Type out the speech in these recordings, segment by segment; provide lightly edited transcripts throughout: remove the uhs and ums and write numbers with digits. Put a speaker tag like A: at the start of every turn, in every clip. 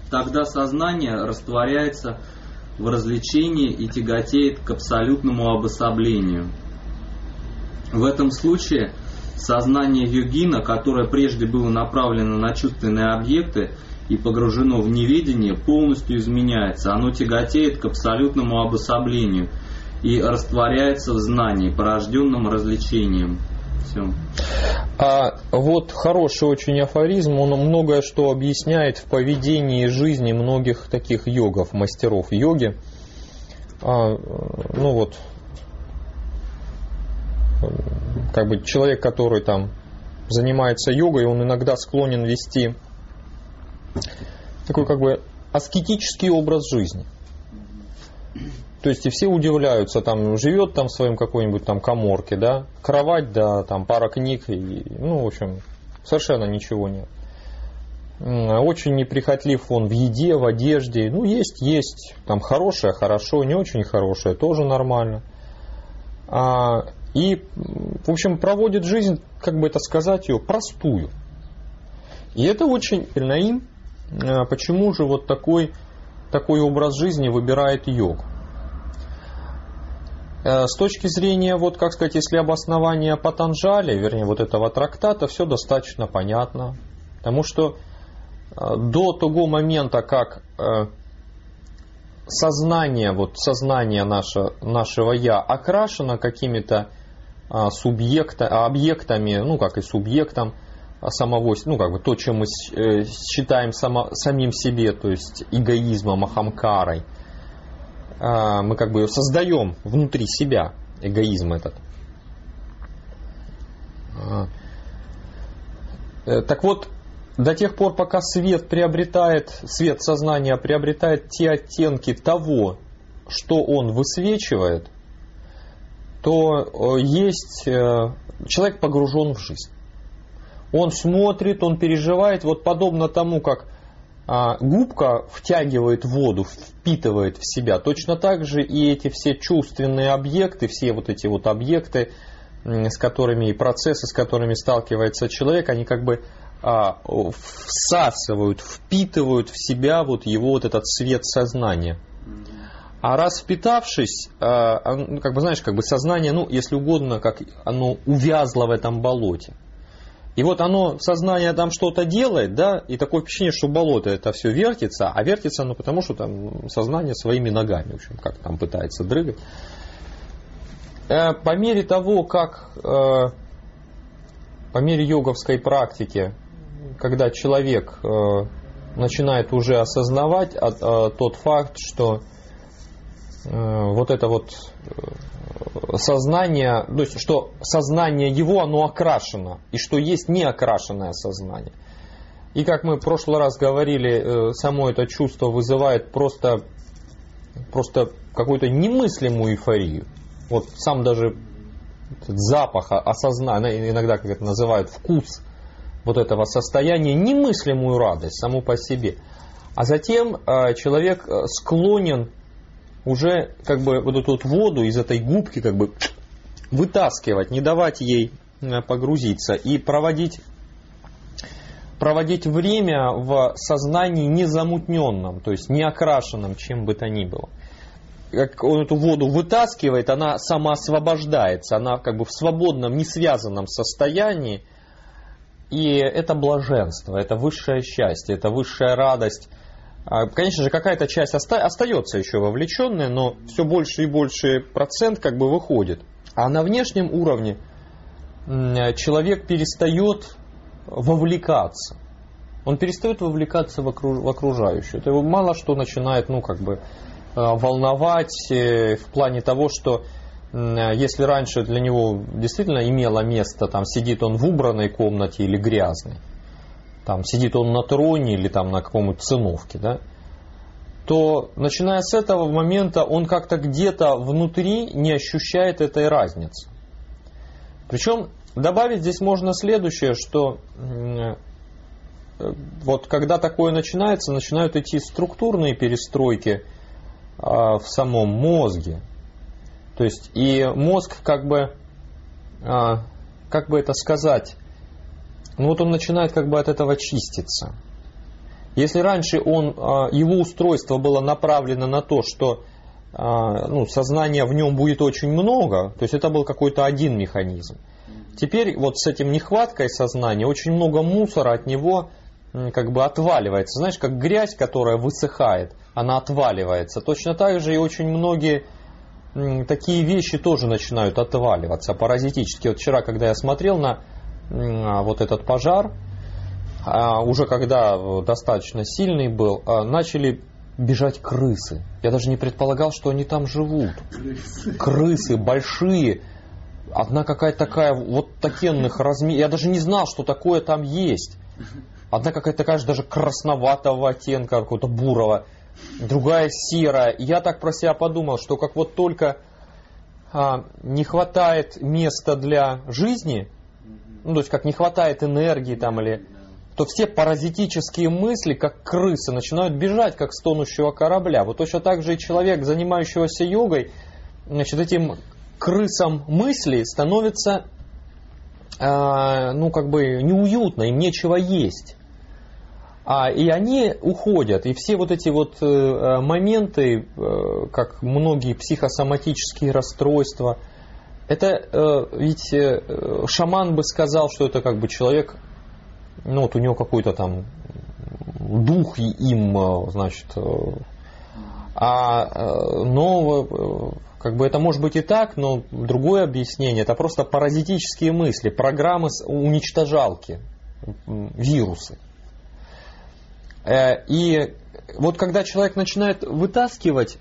A: тогда сознание растворяется в развлечении и тяготеет к абсолютному обособлению. В этом случае сознание йогина, которое прежде было направлено на чувственные объекты и погружено в неведение, полностью изменяется. Оно тяготеет к абсолютному обособлению и растворяется в знании, порожденном развлечением. Все.
B: А вот хороший очень афоризм, он многое что объясняет в поведении и жизни многих таких йогов, мастеров йоги. Ну вот, как бы человек, который там занимается йогой, он иногда склонен вести такой как бы аскетический образ жизни. То есть и все удивляются, там живет там в своем какой-нибудь там каморке, да, кровать, да, там пара книг, и, ну, в общем, совершенно ничего нет. Очень неприхотлив он в еде, в одежде, ну, есть, там хорошее, хорошо, не очень хорошее, тоже нормально. И, в общем, проводит жизнь, как бы это сказать, ее простую. И это очень сильно им. Почему же вот такой образ жизни выбирает йогу? С точки зрения, вот как сказать, если обоснования Патанджали, вернее, вот этого трактата, все достаточно понятно. Потому что до того момента, как сознание нашего «я» окрашено какими-то объектами, ну, как и субъектом самого, ну, как бы то, чем мы считаем самим себе, то есть эгоизмом, ахамкарой, мы как бы ее создаем внутри себя, эгоизм этот. Так вот, до тех пор, пока свет сознания приобретает те оттенки того, что он высвечивает, то есть человек погружен в жизнь. Он смотрит, он переживает, вот подобно тому, как губка втягивает воду, впитывает в себя. Точно так же и эти все чувственные объекты, все вот эти вот объекты, с которыми и процессы, с которыми сталкивается человек, они как бы всасывают, впитывают в себя вот его вот этот свет сознания. А раз впитавшись, как бы знаешь, как бы сознание, ну, если угодно, как оно увязло в этом болоте. И вот оно, сознание там что-то делает, да, и такое впечатление, что болото это все вертится, а вертится оно потому, что там сознание своими ногами, в общем, как там пытается дрыгать. По мере того, как, по мере йоговской практики, когда человек начинает уже осознавать тот факт, что вот это вот сознание, то есть, что сознание его, оно окрашено, и что есть неокрашенное сознание. И как мы в прошлый раз говорили, само это чувство вызывает просто какую-то немыслимую эйфорию. Вот сам даже запах, осознание, иногда как это называют, вкус вот этого состояния, немыслимую радость саму по себе. А затем человек склонен уже как бы вот эту вот воду из этой губки как бы вытаскивать, не давать ей погрузиться и проводить время в сознании незамутненном, то есть не окрашенном чем бы то ни было. Как он эту воду вытаскивает, она самоосвобождается, она как бы в свободном, не связанном состоянии, и это блаженство, это высшее счастье, это высшая радость. Конечно же, какая-то часть остается еще вовлеченная, но все больше и больше процент как бы выходит. А на внешнем уровне человек перестает вовлекаться. Он перестает вовлекаться в окружающее. Это его мало что начинает, ну, как бы волновать в плане того, что если раньше для него действительно имело место, там сидит он в убранной комнате или грязной, там сидит он на троне или там на каком-нибудь циновке, да, то начиная с этого момента он как-то где-то внутри не ощущает этой разницы. Причем добавить здесь можно следующее, что вот когда такое начинается, начинают идти структурные перестройки в самом мозге. То есть и мозг как бы это сказать, ну вот он начинает как бы от этого чиститься. Если раньше его устройство было направлено на то, что сознания в нем будет очень много, то есть это был какой-то один механизм. Теперь вот с этим нехваткой сознания очень много мусора от него как бы отваливается. Знаешь, как грязь, которая высыхает, она отваливается. Точно так же и очень многие такие вещи тоже начинают отваливаться паразитически. Вот вчера, когда я смотрел на вот этот пожар, уже когда достаточно сильный был, начали бежать крысы. Я даже не предполагал, что они там живут. Крысы большие. Одна какая-то такая вот такенных размеров. Я даже не знал, что такое там есть. Одна какая-то такая же даже красноватого оттенка, какого-то бурого. Другая серая. И я так про себя подумал, что как вот только не хватает места для жизни, то есть как не хватает энергии там или... то все паразитические мысли, как крысы, начинают бежать, как с тонущего корабля. Вот точно так же и человек, занимающийся йогой, значит, этим крысам мыслей становится неуютно, им нечего есть. И они уходят. И все вот эти вот моменты, как многие психосоматические расстройства, это ведь шаман бы сказал, что это как бы человек, у него какой-то там дух им, значит, как бы это может быть и так, но другое объяснение, это просто паразитические мысли, программы уничтожалки, вирусы. И вот когда человек начинает вытаскивать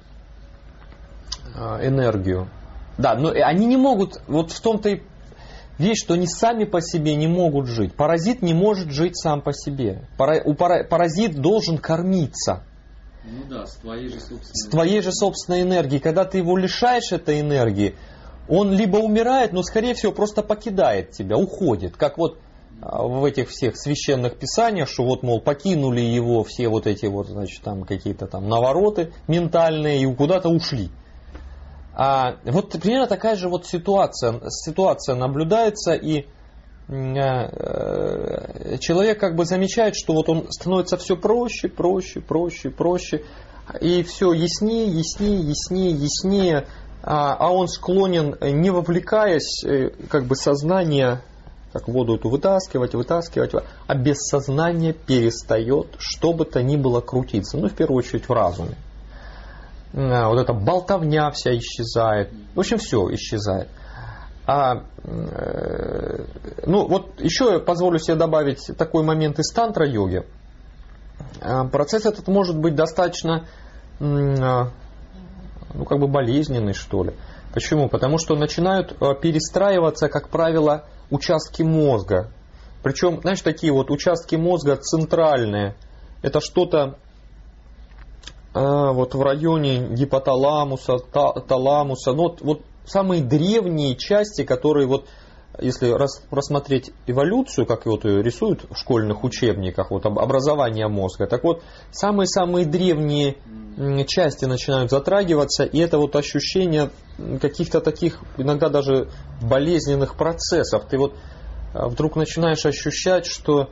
B: энергию, да, но они не могут, вот в том-то и вещь, что они сами по себе не могут жить. Паразит не может жить сам по себе. Паразит должен кормиться.
A: Ну да, с
B: твоей же собственной энергией. Когда ты его лишаешь этой энергии, он либо умирает, но скорее всего просто покидает тебя, уходит. Как вот в этих всех священных писаниях, что вот, мол, покинули его все вот эти вот, значит, там какие-то там навороты ментальные и куда-то ушли. Вот примерно такая же вот ситуация наблюдается, и человек как бы замечает, что вот он становится все проще, и все яснее, а он склонен, не вовлекаясь, как бы сознание, как воду эту вытаскивать, а без сознания перестает что бы то ни было крутиться, в первую очередь в разуме. Вот эта болтовня вся исчезает. В общем, все исчезает. Вот еще я позволю себе добавить такой момент из тантра-йоги. Процесс этот может быть достаточно болезненный, что ли. Почему? Потому что начинают перестраиваться, как правило, участки мозга. Причем, знаешь, такие вот участки мозга центральные. Это что-то вот в районе гипоталамуса, таламуса. Вот самые древние части, которые вот, если рассмотреть эволюцию, как вот ее рисуют в школьных учебниках, вот образование мозга, так вот самые-самые древние части начинают затрагиваться, и это вот ощущение каких-то таких иногда даже болезненных процессов. Ты вот вдруг начинаешь ощущать, что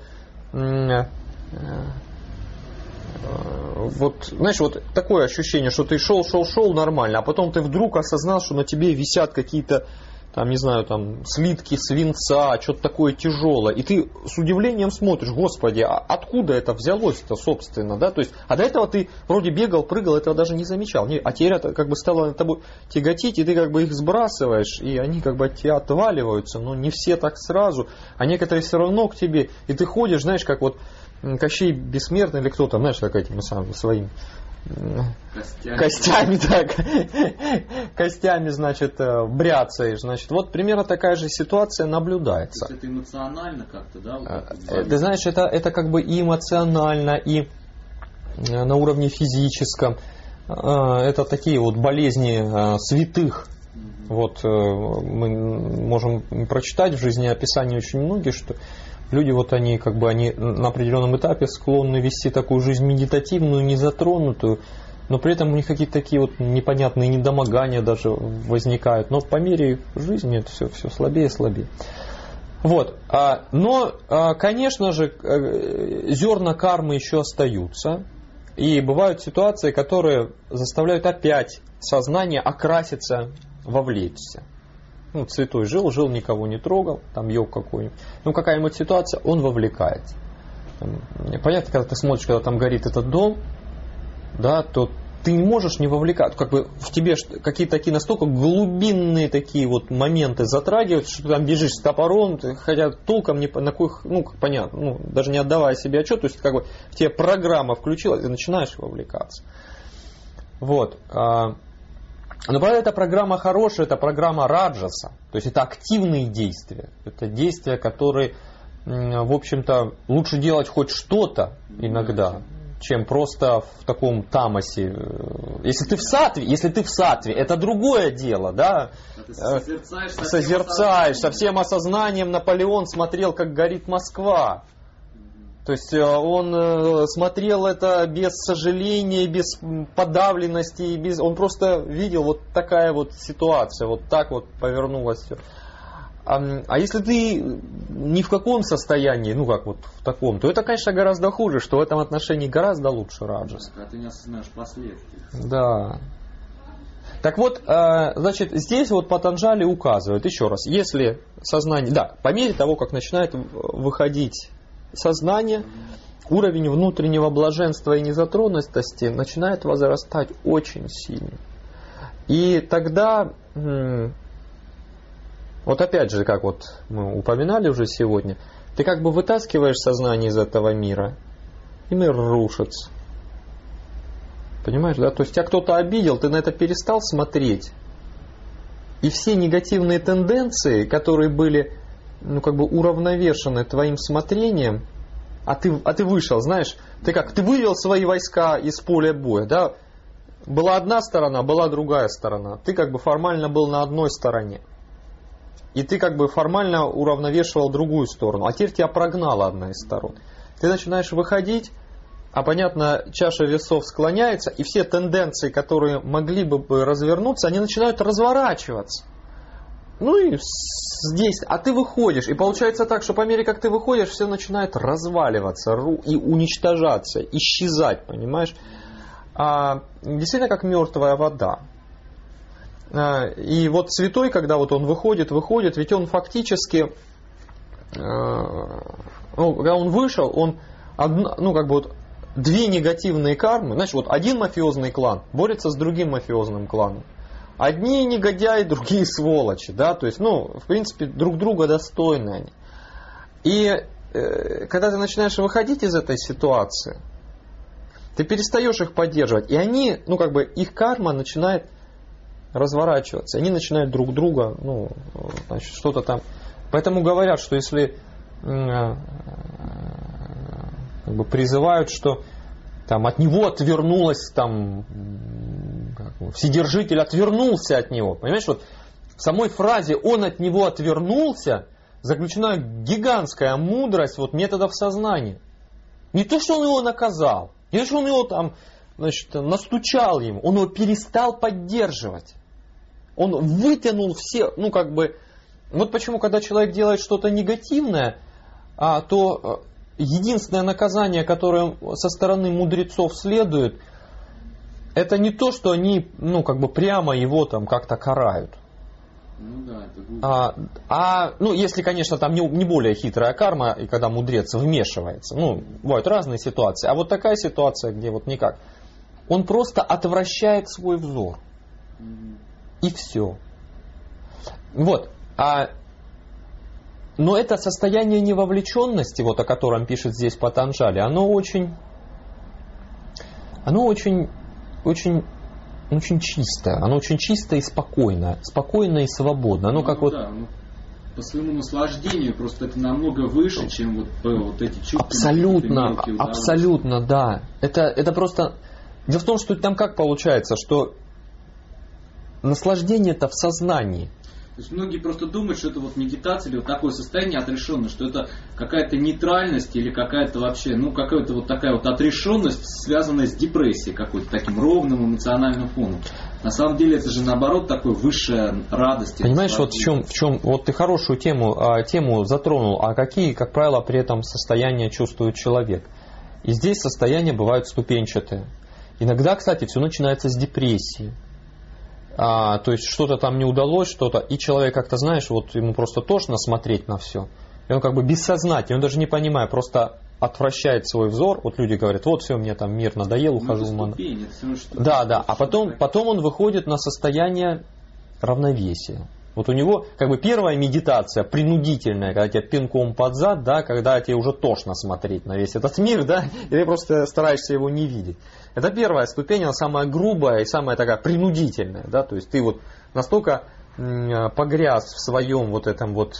B: вот, знаешь, вот такое ощущение, что ты шел нормально, а потом ты вдруг осознал, что на тебе висят какие-то, там, не знаю, там, слитки свинца, что-то такое тяжелое. И ты с удивлением смотришь, господи, а откуда это взялось-то, собственно, да? То есть, а до этого ты вроде бегал, прыгал, этого даже не замечал. А теперь это как бы стало над тобой тяготить, и ты как бы их сбрасываешь, и они как бы от тебя отваливаются, но не все так сразу, а некоторые все равно к тебе. И ты ходишь, знаешь, как вот Кощей Бессмертный или кто-то, знаешь, так этим самым своим костями, так, костями, значит, бряцаешь, значит, вот примерно такая же ситуация наблюдается.
A: То есть это эмоционально как-то, да? Вот
B: ты знаешь, это как бы и эмоционально, и на уровне физическом. Это такие вот болезни святых. Вот мы можем прочитать в жизнеописании очень многие, что люди, вот они как бы они на определенном этапе склонны вести такую жизнь медитативную, незатронутую, но при этом у них какие-то такие вот непонятные недомогания даже возникают. Но по мере жизни это все слабее и слабее. Вот. Но, конечно же, зерна кармы еще остаются. И бывают ситуации, которые заставляют опять сознание окраситься, вовлечься. Ну, святой жил, никого не трогал, там йог какой-нибудь. Ну, какая-нибудь ситуация, он вовлекается. Понятно, когда ты смотришь, когда там горит этот дом, да, то ты не можешь не вовлекаться. Как бы в тебе какие-то такие настолько глубинные такие вот моменты затрагиваются, что ты там бежишь с топором, хотя толком не на кой, ну, понятно, ну, даже не отдавая себе отчет, то есть как бы в тебе программа включилась, и начинаешь вовлекаться. Вот. Но правда, эта программа хорошая, это программа раджаса, то есть это активные действия, это действия, которые, в общем-то, лучше делать хоть что-то иногда, чем просто в таком тамасе. Если ты в саттве, это другое дело, да? Созерцаешь со всем осознанием. Наполеон смотрел, как горит Москва. То есть он смотрел это без сожаления, без подавленности, он просто видел вот такая вот ситуация, вот так вот повернулось все. А если ты ни в каком состоянии, ну как вот в таком, то это, конечно, гораздо хуже, что в этом отношении гораздо лучше раджас.
A: Когда ты не осознаешь последствий.
B: Да. Так вот, значит, здесь вот Патанджали указывает, еще раз, если сознание, да, по мере того, как начинает выходить сознание, уровень внутреннего блаженства и незатронутости начинает возрастать очень сильно. И тогда... Вот опять же, как вот мы упоминали уже сегодня, ты как бы вытаскиваешь сознание из этого мира, и мир рушится. Понимаешь, да? То есть тебя кто-то обидел, ты на это перестал смотреть. И все негативные тенденции, которые были, ну, как бы уравновешены твоим смотрением, а ты вышел, знаешь, ты вывел свои войска из поля боя, да? Была одна сторона, была другая сторона. Ты как бы формально был на одной стороне. И ты как бы формально уравновешивал другую сторону. А теперь тебя прогнала одна из сторон. Ты начинаешь выходить, а понятно, чаша весов склоняется, и все тенденции, которые могли бы развернуться, они начинают разворачиваться. Ну и здесь, а ты выходишь, и получается так, что по мере как ты выходишь, все начинает разваливаться и уничтожаться, исчезать, понимаешь? Действительно, как мертвая вода. И вот святой, когда вот он выходит, ведь он фактически, когда он вышел, он, ну как бы вот две негативные кармы, значит, вот один мафиозный клан борется с другим мафиозным кланом. Одни негодяи, другие сволочи, да, то есть, ну, в принципе, друг друга достойны они. И когда ты начинаешь выходить из этой ситуации, ты перестаешь их поддерживать, и они, ну как бы, их карма начинает разворачиваться. Они начинают друг друга, ну, значит, что-то там. Поэтому говорят, что если как бы призывают, что там от него отвернулась, там, Вседержитель отвернулся от него. Понимаешь, вот в самой фразе «он от него отвернулся» заключена гигантская мудрость вот методов сознания. Не то, что он его наказал, не то, что он его там, значит, настучал ему, он его перестал поддерживать. Он вытянул все, ну как бы, вот почему, когда человек делает что-то негативное, то единственное наказание, которое со стороны мудрецов следует, это не то, что они, ну как бы прямо его там как-то карают.
A: Ну да, это глупо.
B: Ну, если, конечно, там не более хитрая карма, и когда мудрец вмешивается. Ну, бывают разные ситуации. А вот такая ситуация, где вот никак. Он просто отвращает свой взор. И все. Вот. Но это состояние невовлеченности, вот о котором пишет здесь Патанджали, оно очень чистое. Оно очень чистое и спокойное. Спокойное и свободное. Оно как вот...
A: Да, по своему наслаждению просто это намного выше, чем вот эти чувства.
B: Абсолютно, да. Это просто... Дело в том, что там как получается, что наслаждение-то в сознании.
A: То есть многие просто думают, что это вот медитация или вот такое состояние отрешенное, что это какая-то нейтральность или какая-то вообще, ну какая-то вот такая вот отрешенность, связанная с депрессией, какой-то таким ровным эмоциональным фоном. На самом деле это же наоборот такой высшая радость.
B: Понимаешь, вот в чем, вот ты хорошую тему затронул, а какие, как правило, при этом состояния чувствует человек. И здесь состояния бывают ступенчатые. Иногда, кстати, все начинается с депрессии. То есть что-то там не удалось, что-то, и человек как-то, знаешь, вот ему просто тошно смотреть на все. И он как бы бессознательно, он даже не понимая, просто отвращает свой взор. Вот люди говорят, вот все, мне там мир надоел, ухожу в монах. Да, а потом он выходит на состояние равновесия. Вот у него как бы первая медитация принудительная, когда тебя пинком под зад, да, когда тебе уже тошно смотреть на весь этот мир, да, и ты просто стараешься его не видеть. Это первая ступень, она самая грубая и самая такая принудительная, да, то есть ты вот настолько погряз в своем вот этом вот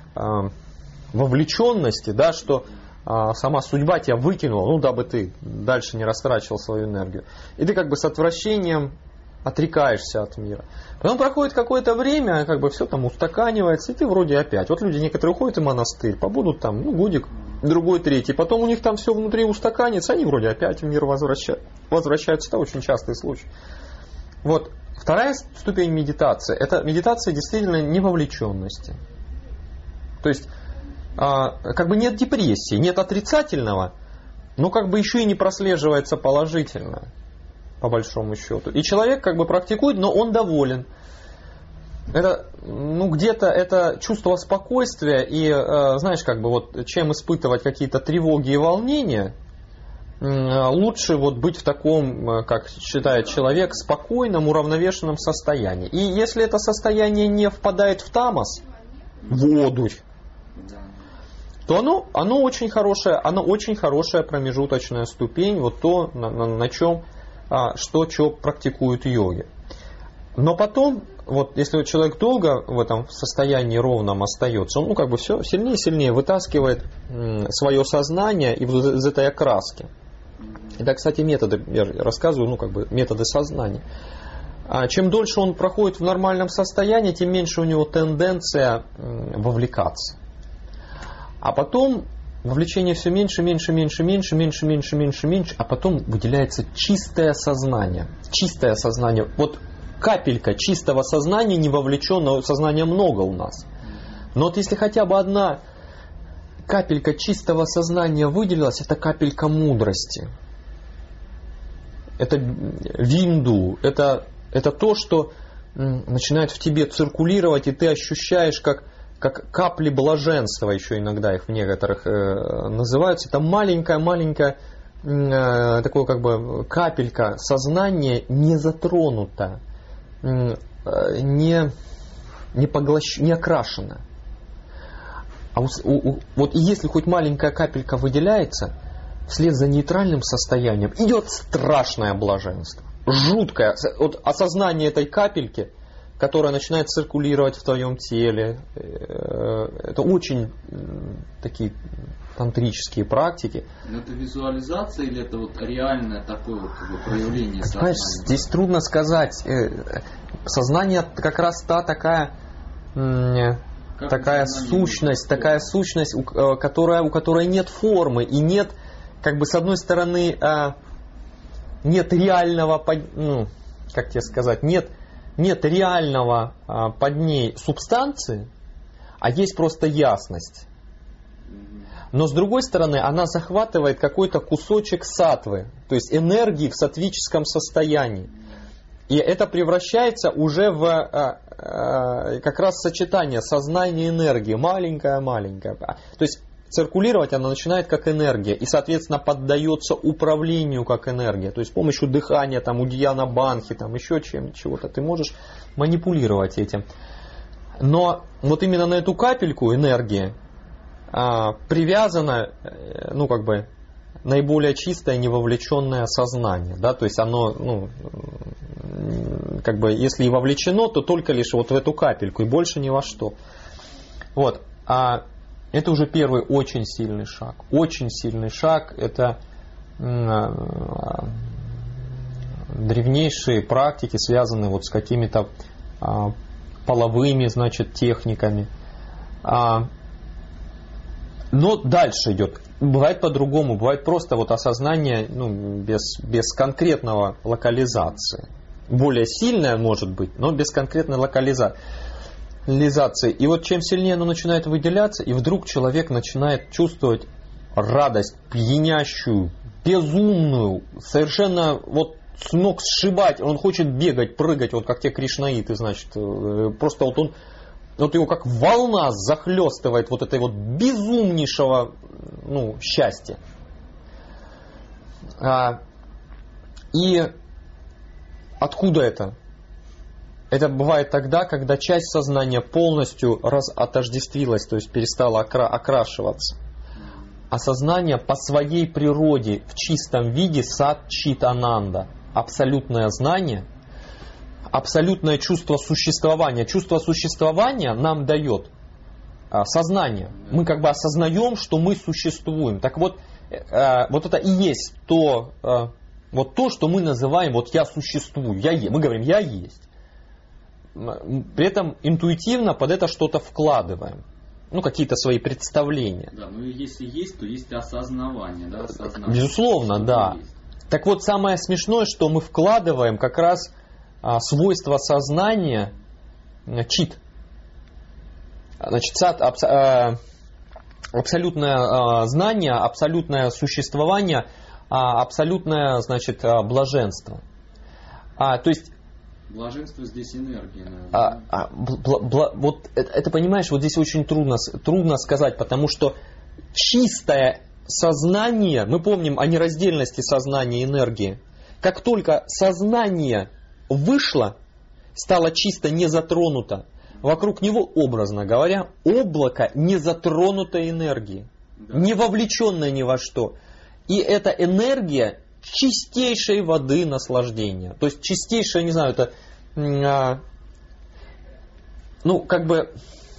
B: вовлеченности, да, что сама судьба тебя выкинула, ну, дабы ты дальше не растрачивал свою энергию. И ты как бы с отвращением отрекаешься от мира. Потом проходит какое-то время, как бы все там устаканивается, и ты вроде опять. Вот люди некоторые уходят в монастырь, побудут там, ну, годик, другой, третий. Потом у них там все внутри устаканится, они вроде опять в мир возвращаются. Это очень частый случай. Вот. Вторая ступень медитации, это медитация действительно невовлеченности. То есть, как бы нет депрессии, нет отрицательного, но как бы еще и не прослеживается положительное, по большому счету. И человек как бы практикует, но он доволен. Это, ну, где-то это чувство спокойствия и, знаешь, как бы вот чем испытывать какие-то тревоги и волнения, лучше вот быть в таком, как считает человек, спокойном, уравновешенном состоянии. И если это состояние не впадает в тамос, воду, то оно очень хорошая промежуточная ступень, вот то, на чем, что практикуют йоги. Но потом, вот если человек долго в этом состоянии ровном остается, он, ну, как бы все сильнее и сильнее вытаскивает свое сознание из этой окраски. Это, кстати, методы, я рассказываю, ну, как бы методы сознания. Чем дольше он проходит в нормальном состоянии, тем меньше у него тенденция вовлекаться. А потом вовлечение все меньше, а потом выделяется чистое сознание. Чистое сознание. Вот капелька чистого сознания, не вовлеченного сознания много у нас. Но вот если хотя бы одна капелька чистого сознания выделилась, это капелька мудрости. Это винду, это то, что начинает в тебе циркулировать, и ты ощущаешь, как капли блаженства, еще иногда их в некоторых называются. Это маленькая такое как бы капелька сознания не затронута, не окрашена. Вот если хоть маленькая капелька выделяется, вслед за нейтральным состоянием идет страшное блаженство. Жуткое. Вот осознание этой капельки, которая начинает циркулировать в твоем теле. Это очень такие тантрические практики.
A: Но это визуализация или это вот реальное такое вот проявление сознания?
B: Понимаешь, здесь трудно сказать. Сознание как раз такая сущность, у которой нет формы и нет, как бы с одной стороны, нет реального, ну, как тебе сказать, нет реального под ней субстанции, а есть просто ясность. Но с другой стороны, она захватывает какой-то кусочек саттвы, то есть энергии в саттвическом состоянии. И это превращается уже в как раз сочетание сознания и энергии. Маленькая. То есть циркулировать она начинает как энергия и, соответственно, поддается управлению как энергия. То есть с помощью дыхания, там, удьяна банхи, там, еще чего-то ты можешь манипулировать этим. Но вот именно на эту капельку энергии привязано, ну, как бы, наиболее чистое, невовлеченное сознание. Да? То есть оно, ну, как бы, если и вовлечено, то только лишь вот в эту капельку и больше ни во что. Вот. Это уже первый очень сильный шаг. Очень сильный шаг. Это древнейшие практики, связанные вот с какими-то половыми, значит, техниками. Но дальше идет. Бывает по-другому, бывает просто вот осознание, ну, без конкретного локализации. Более сильное может быть, но без конкретной локализации. И вот чем сильнее оно начинает выделяться, и вдруг человек начинает чувствовать радость пьянящую, безумную, совершенно вот с ног сшибать, он хочет бегать, прыгать, вот как те кришнаиты, значит, просто вот он, вот его как волна захлестывает вот этой вот безумнейшего, ну, счастья. И откуда это? Это бывает тогда, когда часть сознания полностью отождествилась, то есть перестала окрашиваться. А сознание по своей природе в чистом виде сат-чит-ананда. Абсолютное знание, абсолютное чувство существования. Чувство существования нам дает сознание. Мы как бы осознаем, что мы существуем. Так вот, вот это и есть то, что мы называем вот я существую. Мы говорим я есть. При этом интуитивно под это что-то вкладываем. Ну, какие-то свои представления.
A: Да, ну если есть, то есть осознавание, да?
B: Безусловно, да.
A: Есть. Так
B: вот, самое смешное, что мы вкладываем как раз свойство сознания чит. Значит, абсолютное знание, абсолютное существование, абсолютное, значит, блаженство. То есть
A: блаженство здесь энергия, наверное.
B: Вот это, понимаешь, вот здесь очень трудно сказать, потому что чистое сознание, мы помним о нераздельности сознания и энергии. Как только сознание вышло, стало чисто не затронуто, вокруг него, образно говоря, облако незатронутой энергии, да, не вовлеченное ни во что. И эта энергия чистейшей воды наслаждения. То есть чистейшее, не знаю, это, ну, как бы,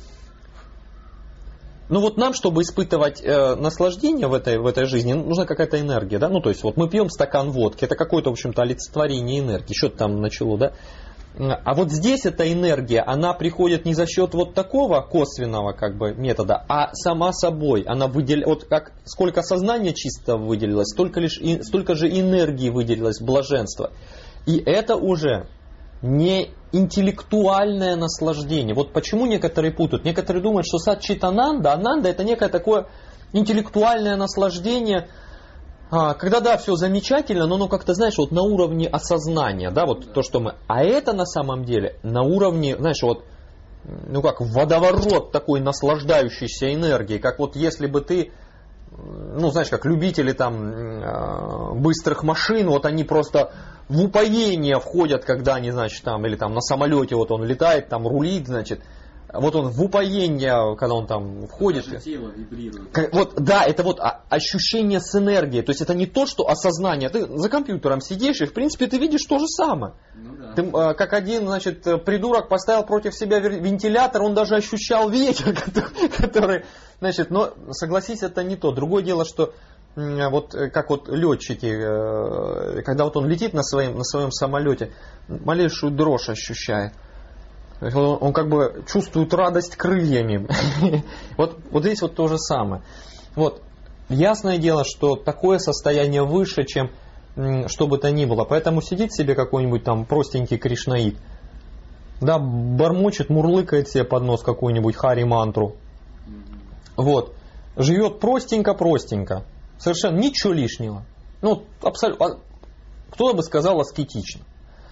B: ну вот нам, чтобы испытывать наслаждение в этой жизни, нужна какая-то энергия, да? Ну, то есть вот мы пьем стакан водки, это какое-то, в общем-то, олицетворение энергии, что-то там начало, да? А вот здесь эта энергия, она приходит не за счет вот такого косвенного как бы метода, а сама собой. Она вот как сколько сознания чисто выделилось, столько же энергии выделилось, блаженства. И это уже не интеллектуальное наслаждение. Вот почему некоторые путают. Некоторые думают, что сат-чит-ананда, ананда это некое такое интеллектуальное наслаждение, когда, да, все замечательно, но как-то, знаешь, вот на уровне осознания, да, вот то, что мы... А это на самом деле на уровне, знаешь, вот, ну как водоворот такой наслаждающейся энергии, как вот если бы ты, ну, знаешь, как любители там быстрых машин, вот они просто в упоение входят, когда они, значит, там, или там на самолете вот он летает, там рулит, значит, вот он в упоение, когда он там входит.
A: Даже тело вибрирует.
B: Вот, да, это вот ощущение с энергией. То есть это не то, что осознание. Ты за компьютером сидишь, и в принципе ты видишь то же самое.
A: Ну, да.
B: Ты, как один, значит, придурок поставил против себя вентилятор, он даже ощущал ветер, который, значит, но согласись, это не то. Другое дело, что вот как вот летчики, когда вот он летит на своем самолете, малейшую дрожь ощущает. Он как бы чувствует радость крыльями. Вот здесь вот то же самое. Вот. Ясное дело, что такое состояние выше, чем что бы то ни было. Поэтому сидит себе какой-нибудь там простенький кришнаит, да, бормочет, мурлыкает себе под нос какую-нибудь хари-мантру. Вот. Живет простенько-простенько. Совершенно ничего лишнего. Ну, абсолютно. Кто-то бы сказал аскетично.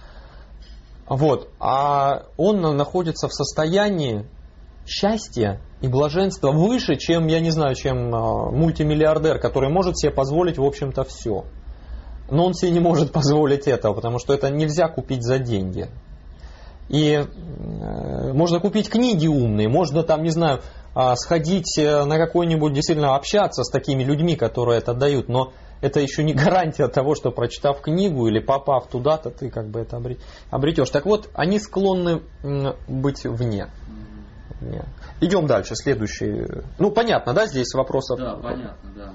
B: Вот. А он находится в состоянии счастья и блаженства выше, чем, я не знаю, чем мультимиллиардер, который может себе позволить, в общем-то, все. Но он себе не может позволить этого, потому что это нельзя купить за деньги. И можно купить книги умные, можно там, не знаю, сходить на какой-нибудь, действительно общаться с такими людьми, которые это дают, но это еще не гарантия того, что прочитав книгу или попав туда-то, ты как бы это обретешь. Так вот, они склонны быть вне. Идем дальше, следующий. Ну, понятно, да, здесь вопросов?
A: Да, понятно, да.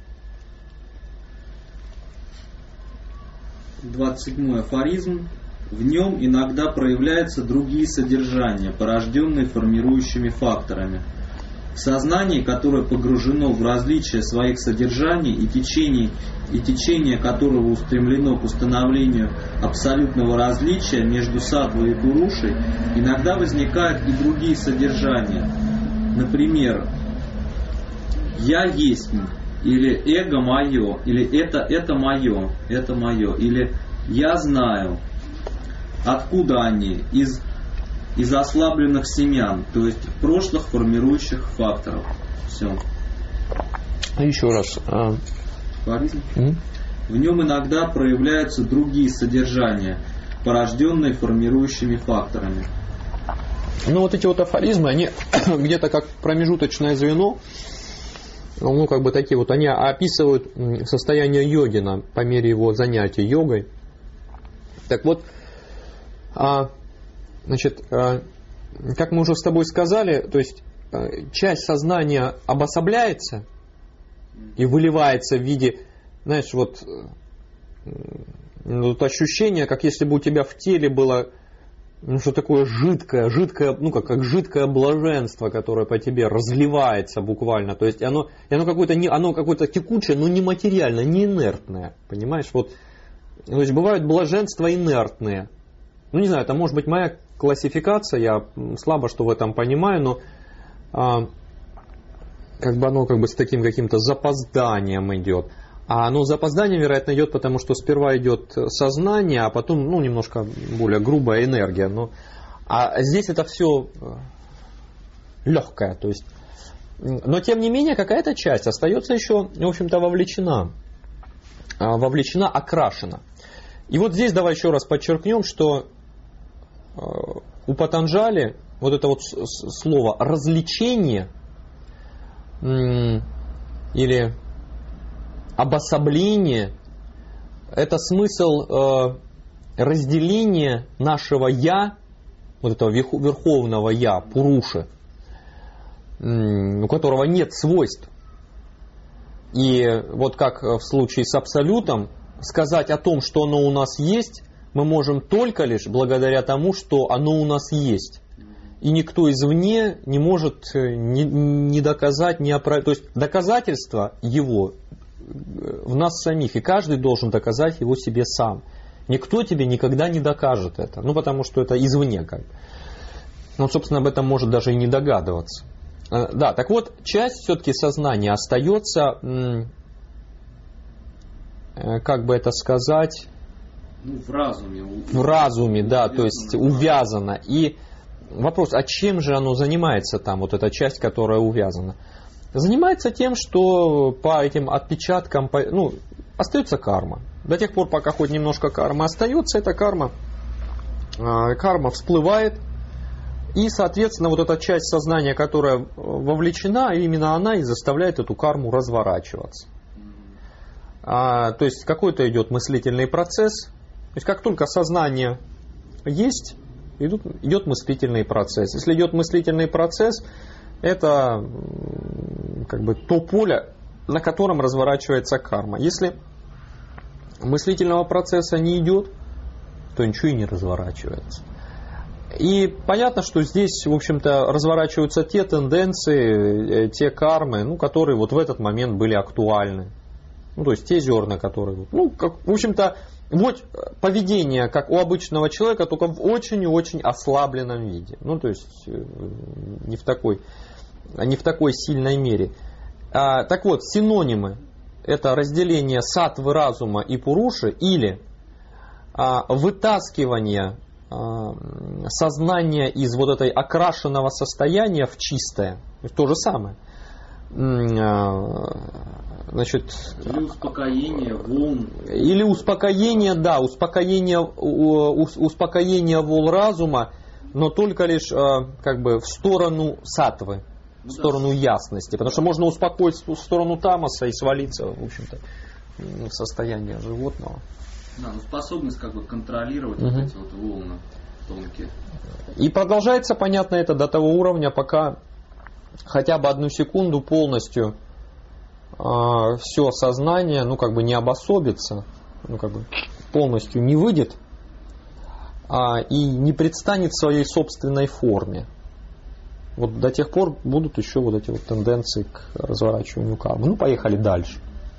A: 27-й афоризм. В нем иногда проявляются другие содержания, порожденные формирующими факторами. В сознании, которое погружено в различие своих содержаний и течение которого устремлено к установлению абсолютного различия между саттвой и пурушей, иногда возникают и другие содержания. Например, «я есть», или «эго мое», или «это мое», или «я знаю». Откуда они? Из ослабленных семян, то есть прошлых формирующих факторов. Все.
B: Еще раз.
A: Афоризм. В нем иногда проявляются другие содержания, порожденные формирующими факторами.
B: Ну вот эти вот афоризмы, они где-то как промежуточное звено, ну как бы такие вот, они описывают состояние йогина по мере его занятий йогой. Так вот, значит, как мы уже с тобой сказали, то есть часть сознания обособляется и выливается в виде, знаешь, вот ощущение, как если бы у тебя в теле было, ну, что такое жидкое, ну, как жидкое блаженство, которое по тебе разливается буквально. То есть оно какое-то текучее, но не материальное, не инертное. Понимаешь? Вот, то есть бывают блаженства инертные. Ну, не знаю, это может быть моя классификация, я слабо что в этом понимаю, но как бы оно с таким каким-то запозданием идет. А оно запоздание, вероятно, идет, потому что сперва идет сознание, а потом, ну, немножко более грубая энергия. А здесь это все легкое. То есть, но, тем не менее, какая-то часть остается еще, в общем-то, вовлечена, окрашена. И вот здесь давай еще раз подчеркнем, что у Патанджали вот это вот слово «развлечение» или обособление – это смысл разделения нашего «я», вот этого верховного «я», Пуруши, у которого нет свойств. И вот как в случае с Абсолютом, сказать о том, что оно у нас есть, мы можем только лишь благодаря тому, что оно у нас есть. И никто извне не может ни доказать, ни оправдать. То есть доказательство его в нас самих, и каждый должен доказать его себе сам. Никто тебе никогда не докажет это, ну потому что это извне как бы. Он, собственно, об этом может даже и не догадываться. Да, так вот, часть все-таки сознания остается, как бы это сказать,
A: ну, в разуме.
B: В разуме, да, то есть увязано. И вопрос, а чем же оно занимается там, вот эта часть, которая увязана? Занимается тем, что по этим отпечаткам, ну, остается карма. До тех пор, пока хоть немножко карма остается, эта карма всплывает. И, соответственно, вот эта часть сознания, которая вовлечена, именно она и заставляет эту карму разворачиваться. То есть какой-то идет мыслительный процесс. То есть как только сознание есть, идет мыслительный процесс. Если идет мыслительный процесс, это как бы то поле, на котором разворачивается карма. Если мыслительного процесса не идет, то ничего и не разворачивается. И понятно, что здесь, в общем-то, разворачиваются те тенденции, те кармы, ну, которые вот в этот момент были актуальны. Ну, то есть те зерна, которые... Ну, как, в общем-то, вот поведение, как у обычного человека, только в очень и очень ослабленном виде. Ну, то есть не в такой сильной мере. Так вот, синонимы – это разделение саттвы разума и пуруши или вытаскивание сознания из вот этой окрашенного состояния в чистое. То же самое. Значит,
A: или успокоение волн.
B: Или успокоение, да, успокоение волн разума, но только лишь как бы в сторону саттвы, в сторону ясности. Потому что можно успокоить в сторону тамаса и свалиться, в общем-то, в состояние животного.
A: Да, ну способность как бы контролировать вот эти вот волны тонкие.
B: И продолжается, понятно, это до того уровня, пока хотя бы одну секунду полностью все сознание, ну как бы не обособится, ну как бы полностью не выйдет и не предстанет в своей собственной форме. Вот до тех пор будут еще вот эти вот тенденции к разворачиванию кармы. Ну, поехали дальше.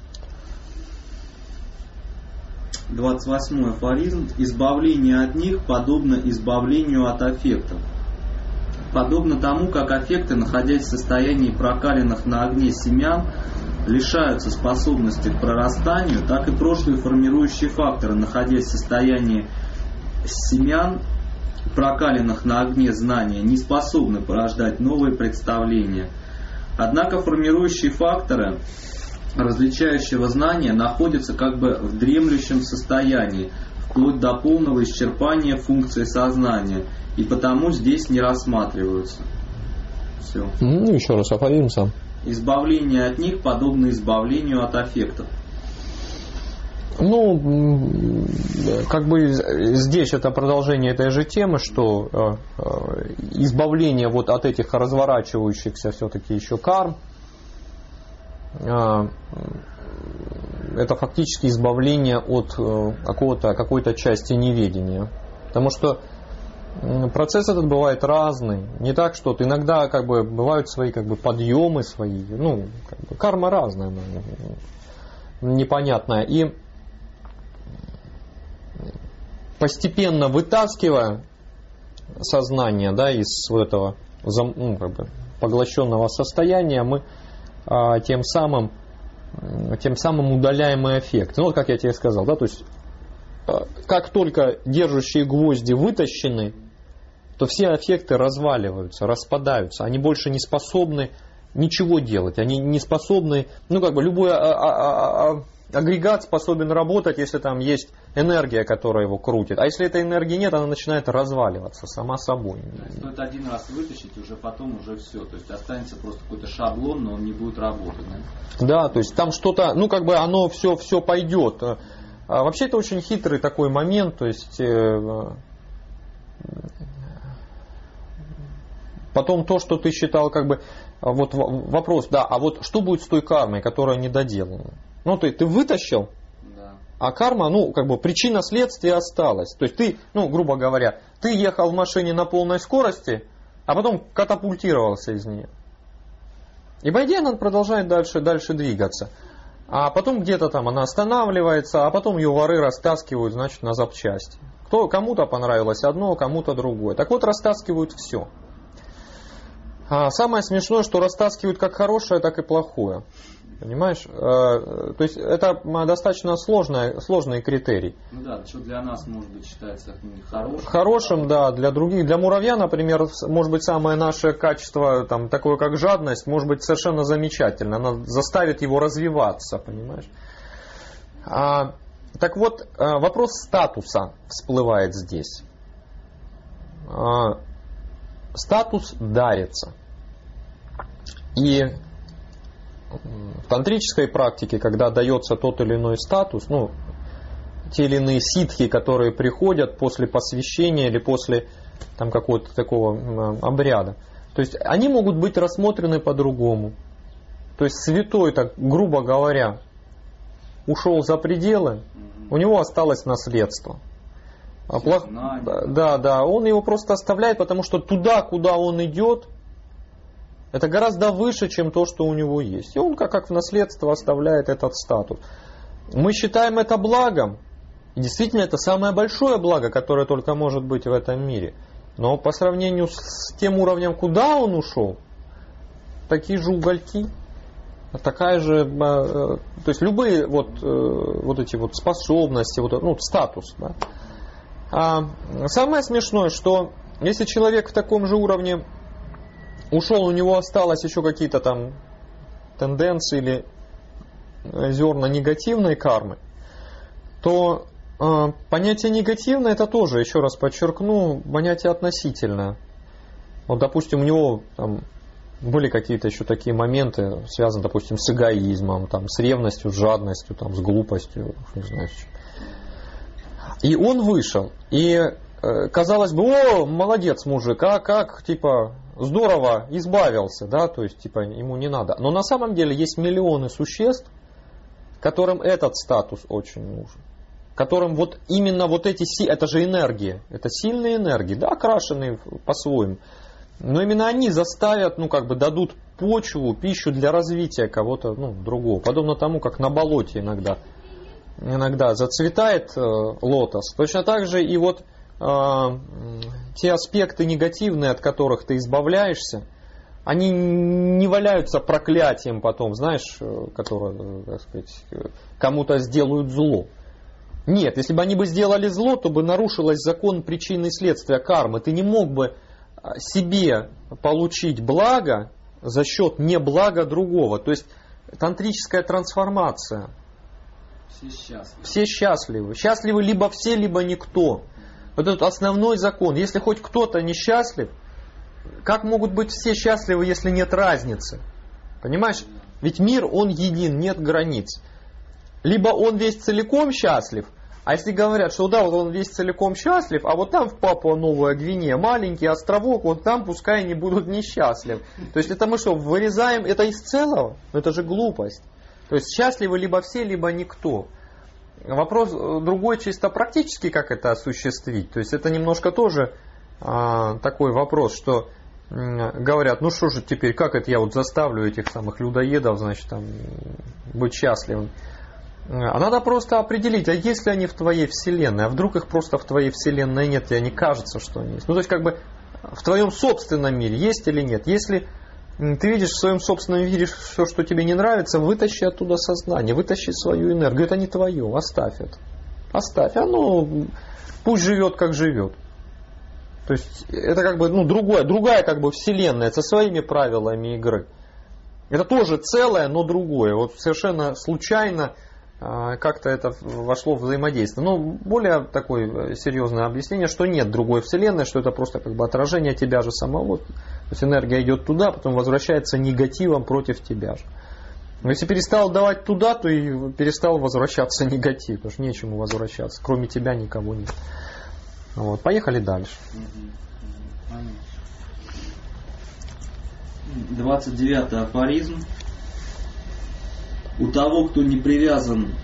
A: 28 афоризм. Избавление от них подобно избавлению от аффектов. Подобно тому, как аффекты, находясь в состоянии прокаленных на огне семян, лишаются способности к прорастанию, так и прошлые формирующие факторы, находясь в состоянии семян, прокаленных на огне знания, не способны порождать новые представления. Однако формирующие факторы различающего знания находятся как бы в дремлющем состоянии, вплоть до полного исчерпания функции сознания, и потому здесь не рассматриваются. Все.
B: Ну, еще раз афоризм сам.
A: Избавление от них подобно избавлению от аффектов.
B: Ну, как бы здесь это продолжение этой же темы, что избавление вот от этих разворачивающихся все-таки еще карм, это фактически избавление от какой-то части неведения. Потому что процесс этот бывает разный. Не так, что иногда как бы бывают свои как бы подъемы свои. Ну, как бы, карма разная, непонятная. И постепенно вытаскивая сознание, да, из этого как бы поглощенного состояния, мы тем самым удаляем и эффект. Ну, вот как я тебе сказал, да, то есть как только держащие гвозди вытащены, то все эффекты разваливаются, распадаются. Они больше не способны ничего делать. Они не способны, ну, как бы любой агрегат способен работать, если там есть энергия, которая его крутит. А если этой энергии нет, она начинает разваливаться сама собой.
A: Стоит один раз вытащить, уже потом уже все. То есть останется просто какой-то шаблон, но он не будет работать.
B: Да, то есть там что-то, ну, как бы оно все пойдет. А вообще это очень хитрый такой момент, то есть потом то, что ты считал, как бы, вот вопрос, да, а вот что будет с той кармой, которая не доделана? Ну, ты вытащил, да. А карма, ну, как бы причина следствия осталась. То есть ты, ну, грубо говоря, ты ехал в машине на полной скорости, а потом катапультировался из нее. И по идее она продолжает дальше двигаться. А потом где-то там она останавливается, а потом ее воры растаскивают, значит, на запчасти. Кому-то понравилось одно, кому-то другое. Так вот, растаскивают все. А самое смешное, что растаскивают как хорошее, так и плохое. Понимаешь? То есть это достаточно сложный критерий.
A: Ну да, что для нас, может быть, считается хорошим.
B: Хорошим, да, для других. Для муравья, например, может быть, самое наше качество, там, такое как жадность, может быть совершенно замечательно. Она заставит его развиваться, понимаешь? Так вот, вопрос статуса всплывает здесь. Статус дарится. И в тантрической практике, когда дается тот или иной статус, ну, те или иные ситхи, которые приходят после посвящения или после там, какого-то такого обряда, то есть они могут быть рассмотрены по-другому. То есть святой, так грубо говоря, ушел за пределы, у него осталось наследство. Да, он его просто оставляет, потому что туда, куда он идет, это гораздо выше, чем то, что у него есть. И он как в наследство оставляет этот статус. Мы считаем это благом. И действительно, это самое большое благо, которое только может быть в этом мире. Но по сравнению с тем уровнем, куда он ушел, такие же угольки. Такая же, то есть любые вот эти вот способности, статус. Да. Самое смешное, что если человек в таком же уровне ушел, у него осталось еще какие-то там тенденции или зерна негативной кармы, то понятие негативное, это тоже, еще раз подчеркну, понятие относительное. Вот, допустим, у него там были какие-то еще такие моменты, связанные, допустим, с эгоизмом, там, с ревностью, с жадностью, там, с глупостью, не знаю, с чем. И он вышел. И казалось бы, о, молодец мужик, как, типа, здорово, избавился, да, то есть, типа, ему не надо. Но на самом деле есть миллионы существ, которым этот статус очень нужен. которым вот именно вот эти, это же энергии, это сильные энергии, да, окрашенные по-своему, но именно они заставят, ну как бы дадут почву, пищу для развития кого-то, ну, другого. Подобно тому, как на болоте иногда зацветает лотос, точно так же и вот те аспекты негативные, от которых ты избавляешься, они не валяются проклятием потом, знаешь, которое, так сказать, кому-то сделают зло. Нет, если бы они бы сделали зло, то бы нарушилось закон причины и следствия кармы. Ты не мог бы себе получить благо за счет неблага другого. То есть тантрическая трансформация.
A: Все счастливы.
B: Все счастливы. Счастливы либо все, либо никто. Вот этот основной закон. Если хоть кто-то несчастлив, как могут быть все счастливы, если нет разницы? Понимаешь? Ведь мир, он един, нет границ. Либо он весь целиком счастлив, а если говорят, что да, вот он весь целиком счастлив, а вот там в Папуа-Новая Гвинея маленький островок, вот там пускай они будут несчастливы. То есть это мы что, вырезаем это из целого? Ну это же глупость. То есть счастливы либо все, либо никто. Вопрос другой чисто практически, как это осуществить. То есть это немножко тоже такой вопрос, что говорят, ну что же теперь, как это я вот заставлю этих самых людоедов, значит, там, быть счастливым. А надо просто определить, а есть ли они в твоей вселенной, а вдруг их просто в твоей вселенной нет, тебе не кажется, что они есть. Ну то есть как бы в твоем собственном мире есть или нет. Если ты видишь в своем собственном мире все, что тебе не нравится, вытащи оттуда сознание, вытащи свою энергию. Это не твое, оставь это. Оставь, оно пусть живет, как живет. То есть это как бы другая как бы вселенная со своими правилами игры. Это тоже целое, но другое. Вот совершенно случайно как-то это вошло в взаимодействие. Но более такое серьезное объяснение, что нет другой вселенной, что это просто как бы отражение тебя же самого. То есть энергия идет туда, потом возвращается негативом против тебя же. Но если перестал давать туда, то и перестал возвращаться негатив, потому что нечему возвращаться, кроме тебя никого нет. Вот, поехали дальше.
A: 29-й афоризм. У того, кто не привязан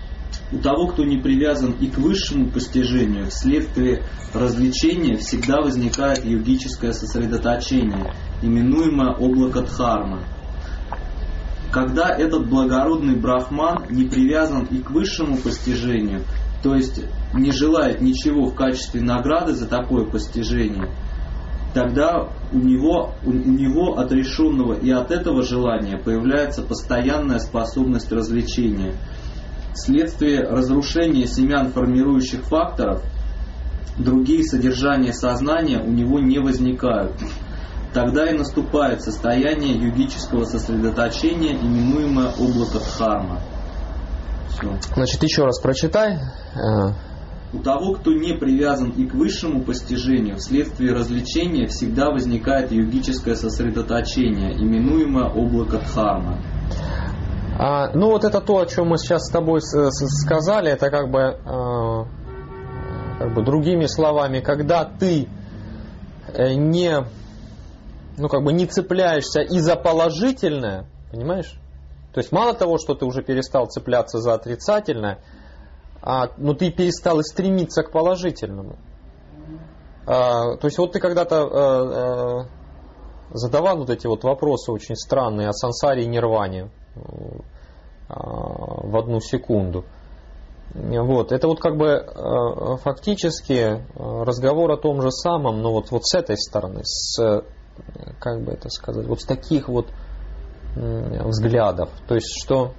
A: и к высшему постижению, вследствие развлечения всегда возникает йогическое сосредоточение, именуемое облако дхармы. Когда этот благородный брахман не привязан и к высшему постижению, то есть не желает ничего в качестве награды за такое постижение, тогда у него отрешенного и от этого желания появляется постоянная способность развлечения. Вследствие разрушения семян формирующих факторов, другие содержания сознания у него не возникают. Тогда и наступает состояние йогического сосредоточения, именуемое облако дхарма. Все.
B: Значит, еще раз прочитай.
A: У того, кто не привязан и к высшему постижению, вследствие развлечения всегда возникает йогическое сосредоточение, именуемое облако дхарма.
B: Ну вот это то, о чем мы сейчас с тобой сказали, это как бы другими словами, когда ты не цепляешься и за положительное, понимаешь? То есть мало того, что ты уже перестал цепляться за отрицательное, но ты перестал и стремиться к положительному. То есть вот ты когда-то задавал вот эти вот вопросы очень странные о сансаре и нирване в одну секунду. Вот. Это вот как бы фактически разговор о том же самом, но вот с этой стороны, как бы это сказать, вот с таких вот взглядов. То есть что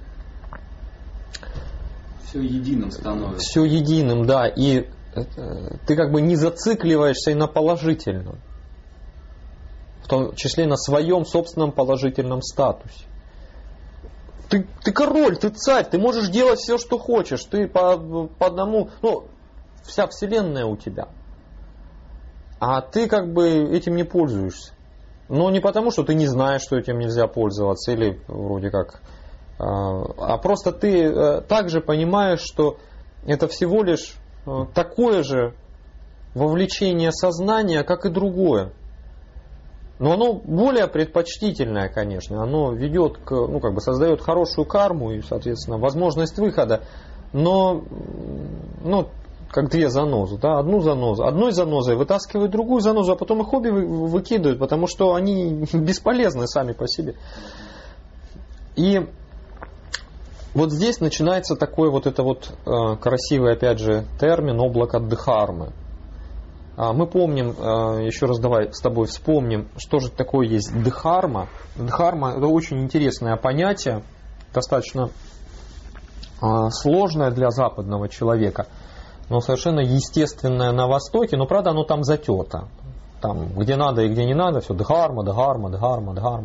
A: все единым становится.
B: Все единым, да. И ты как бы не зацикливаешься и на положительном. В том числе на своем собственном положительном статусе. Ты король, ты царь, ты можешь делать все, что хочешь. Ты по одному, вся вселенная у тебя. А ты как бы этим не пользуешься. Но не потому, что ты не знаешь, что этим нельзя пользоваться, или вроде как... А просто ты также понимаешь, что это всего лишь такое же вовлечение сознания, как и другое. Но оно более предпочтительное, конечно. Оно ведет создает хорошую карму и, соответственно, возможность выхода. Но как две занозы, да, одну занозу, одной занозой вытаскивают другую занозу, а потом их обе выкидывают, потому что они бесполезны сами по себе. И вот здесь начинается такой вот это вот красивый, опять же, термин облако Дхармы. Мы помним, еще раз давай с тобой вспомним, что же такое есть Дхарма. Дхарма — это очень интересное понятие, достаточно сложное для западного человека, но совершенно естественное на Востоке, но правда оно там затерто. Там где надо и где не надо, все Дхарма, Дхарма, Дхарма, Дхарма.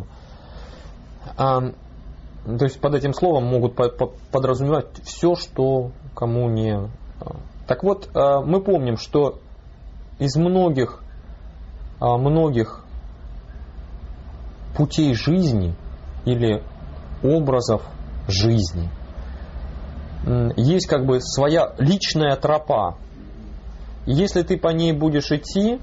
B: То есть под этим словом могут подразумевать все, что кому не... Так вот, мы помним, что из многих путей жизни или образов жизни есть как бы своя личная тропа. И если ты по ней будешь идти,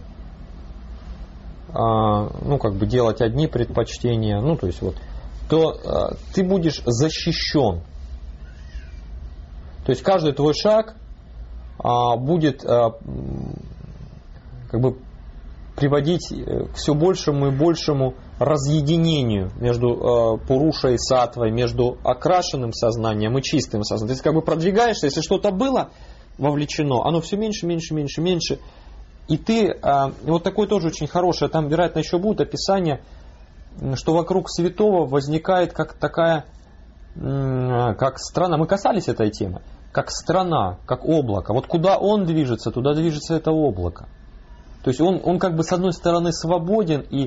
B: ну как бы делать одни предпочтения, ну то есть вот, то ты будешь защищен. То есть каждый твой шаг будет как бы приводить к все большему и большему разъединению между пурушей и саттвой, между окрашенным сознанием и чистым сознанием. То есть как бы продвигаешься, если что-то было вовлечено, оно все меньше, меньше, меньше, меньше. И ты, вот такое тоже очень хорошее, там, вероятно, еще будет описание, что вокруг святого возникает как такая, как страна, мы касались этой темы, как страна, как облако. Вот куда он движется, туда движется это облако. То есть он как бы с одной стороны свободен, и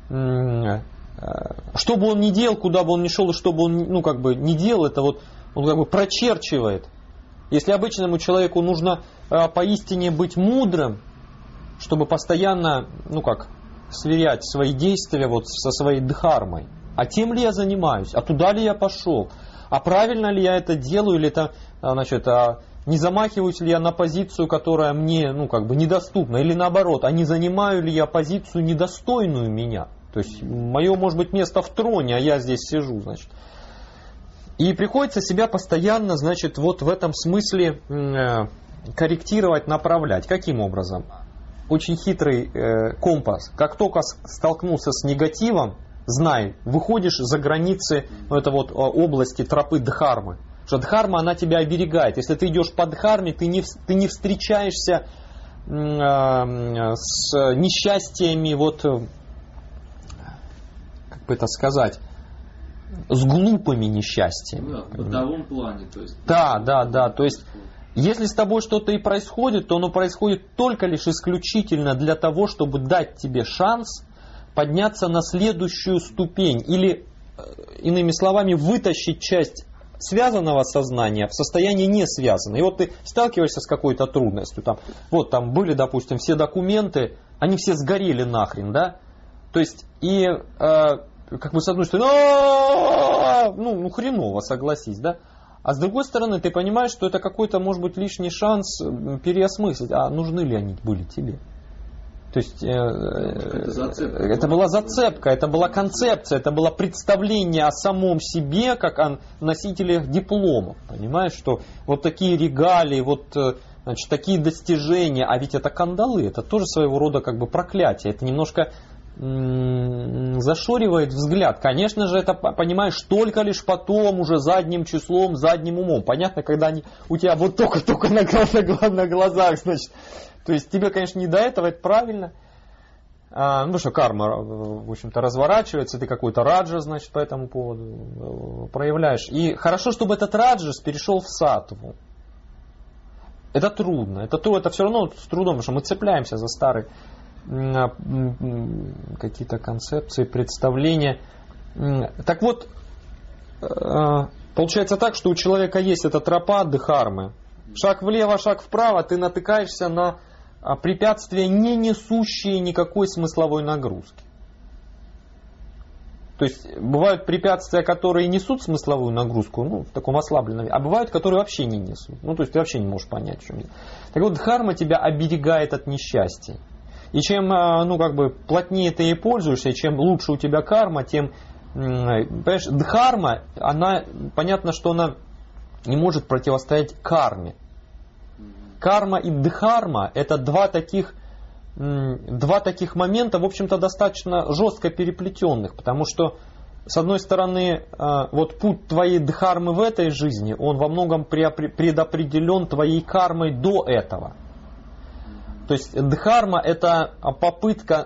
B: что бы он ни делал, куда бы он ни шел, и что бы он ну, как бы ни делал, это вот он как бы прочерчивает. Если обычному человеку нужно поистине быть мудрым, чтобы постоянно, ну как, сверять свои действия вот со своей дхармой. А тем ли я занимаюсь? А туда ли я пошел? А правильно ли я это делаю? Или это, значит, не замахиваюсь ли я на позицию, которая мне, ну как бы, недоступна? Или наоборот, а не занимаю ли я позицию, недостойную меня? То есть, мое, может быть, место в троне, а я здесь сижу, значит. И приходится себя постоянно, значит, вот в этом смысле корректировать, направлять. Каким образом? Очень хитрый компас. Как только столкнулся с негативом, знай, выходишь за границы это вот, области тропы Дхармы. Потому что Дхарма, она тебя оберегает. Если ты идешь по Дхарме, ты не встречаешься с несчастьями, вот, как бы это сказать, с глупыми несчастьями.
A: Да, в бытовом плане. То есть,
B: да. То есть, если с тобой что-то и происходит, то оно происходит только лишь исключительно для того, чтобы дать тебе шанс подняться на следующую ступень. Или, иными словами, вытащить часть связанного сознания в состояние не связанное. И вот ты сталкиваешься с какой-то трудностью. Там, вот там были, допустим, все документы, они все сгорели нахрен, да? То есть, и как бы с одной стороны, ну хреново, согласись, да? А с другой стороны, ты понимаешь, что это какой-то, может быть, лишний шанс переосмыслить, а нужны ли они были тебе? То есть это была зацепка, это была концепция, это было представление о самом себе, как о носителях дипломов. Понимаешь, что вот такие регалии, вот, значит, такие достижения, а ведь это кандалы, это тоже своего рода как бы проклятие, это немножко зашоривает взгляд. Конечно же, это понимаешь только лишь потом, уже задним числом, задним умом. Понятно, когда они у тебя вот только на глазах, значит. То есть тебе, конечно, не до этого, это правильно. Ну что, карма, в общем-то, разворачивается, ты какой-то раджа, значит, по этому поводу проявляешь. И хорошо, чтобы этот раджас перешел в саттву. Это трудно. Это все равно с трудом, потому что мы цепляемся за старые какие-то концепции, представления. Так вот, получается так, что у человека есть эта тропа дхармы. Шаг влево, шаг вправо, ты натыкаешься на препятствия, не несущие никакой смысловой нагрузки. То есть бывают препятствия, которые несут смысловую нагрузку, ну, в таком ослабленном, а бывают, которые вообще не несут. Ну, то есть ты вообще не можешь понять, в чем дело. Так вот, дхарма тебя оберегает от несчастья. И чем, ну, как бы, плотнее ты ей пользуешься, и чем лучше у тебя карма, тем, понимаешь, дхарма, она, понятно, что она не может противостоять карме. карма и дхарма — это два таких момента, в общем-то, достаточно жестко переплетенных, потому что, с одной стороны, вот путь твоей дхармы в этой жизни, он во многом предопределен твоей кармой до этого. То есть дхарма — это попытка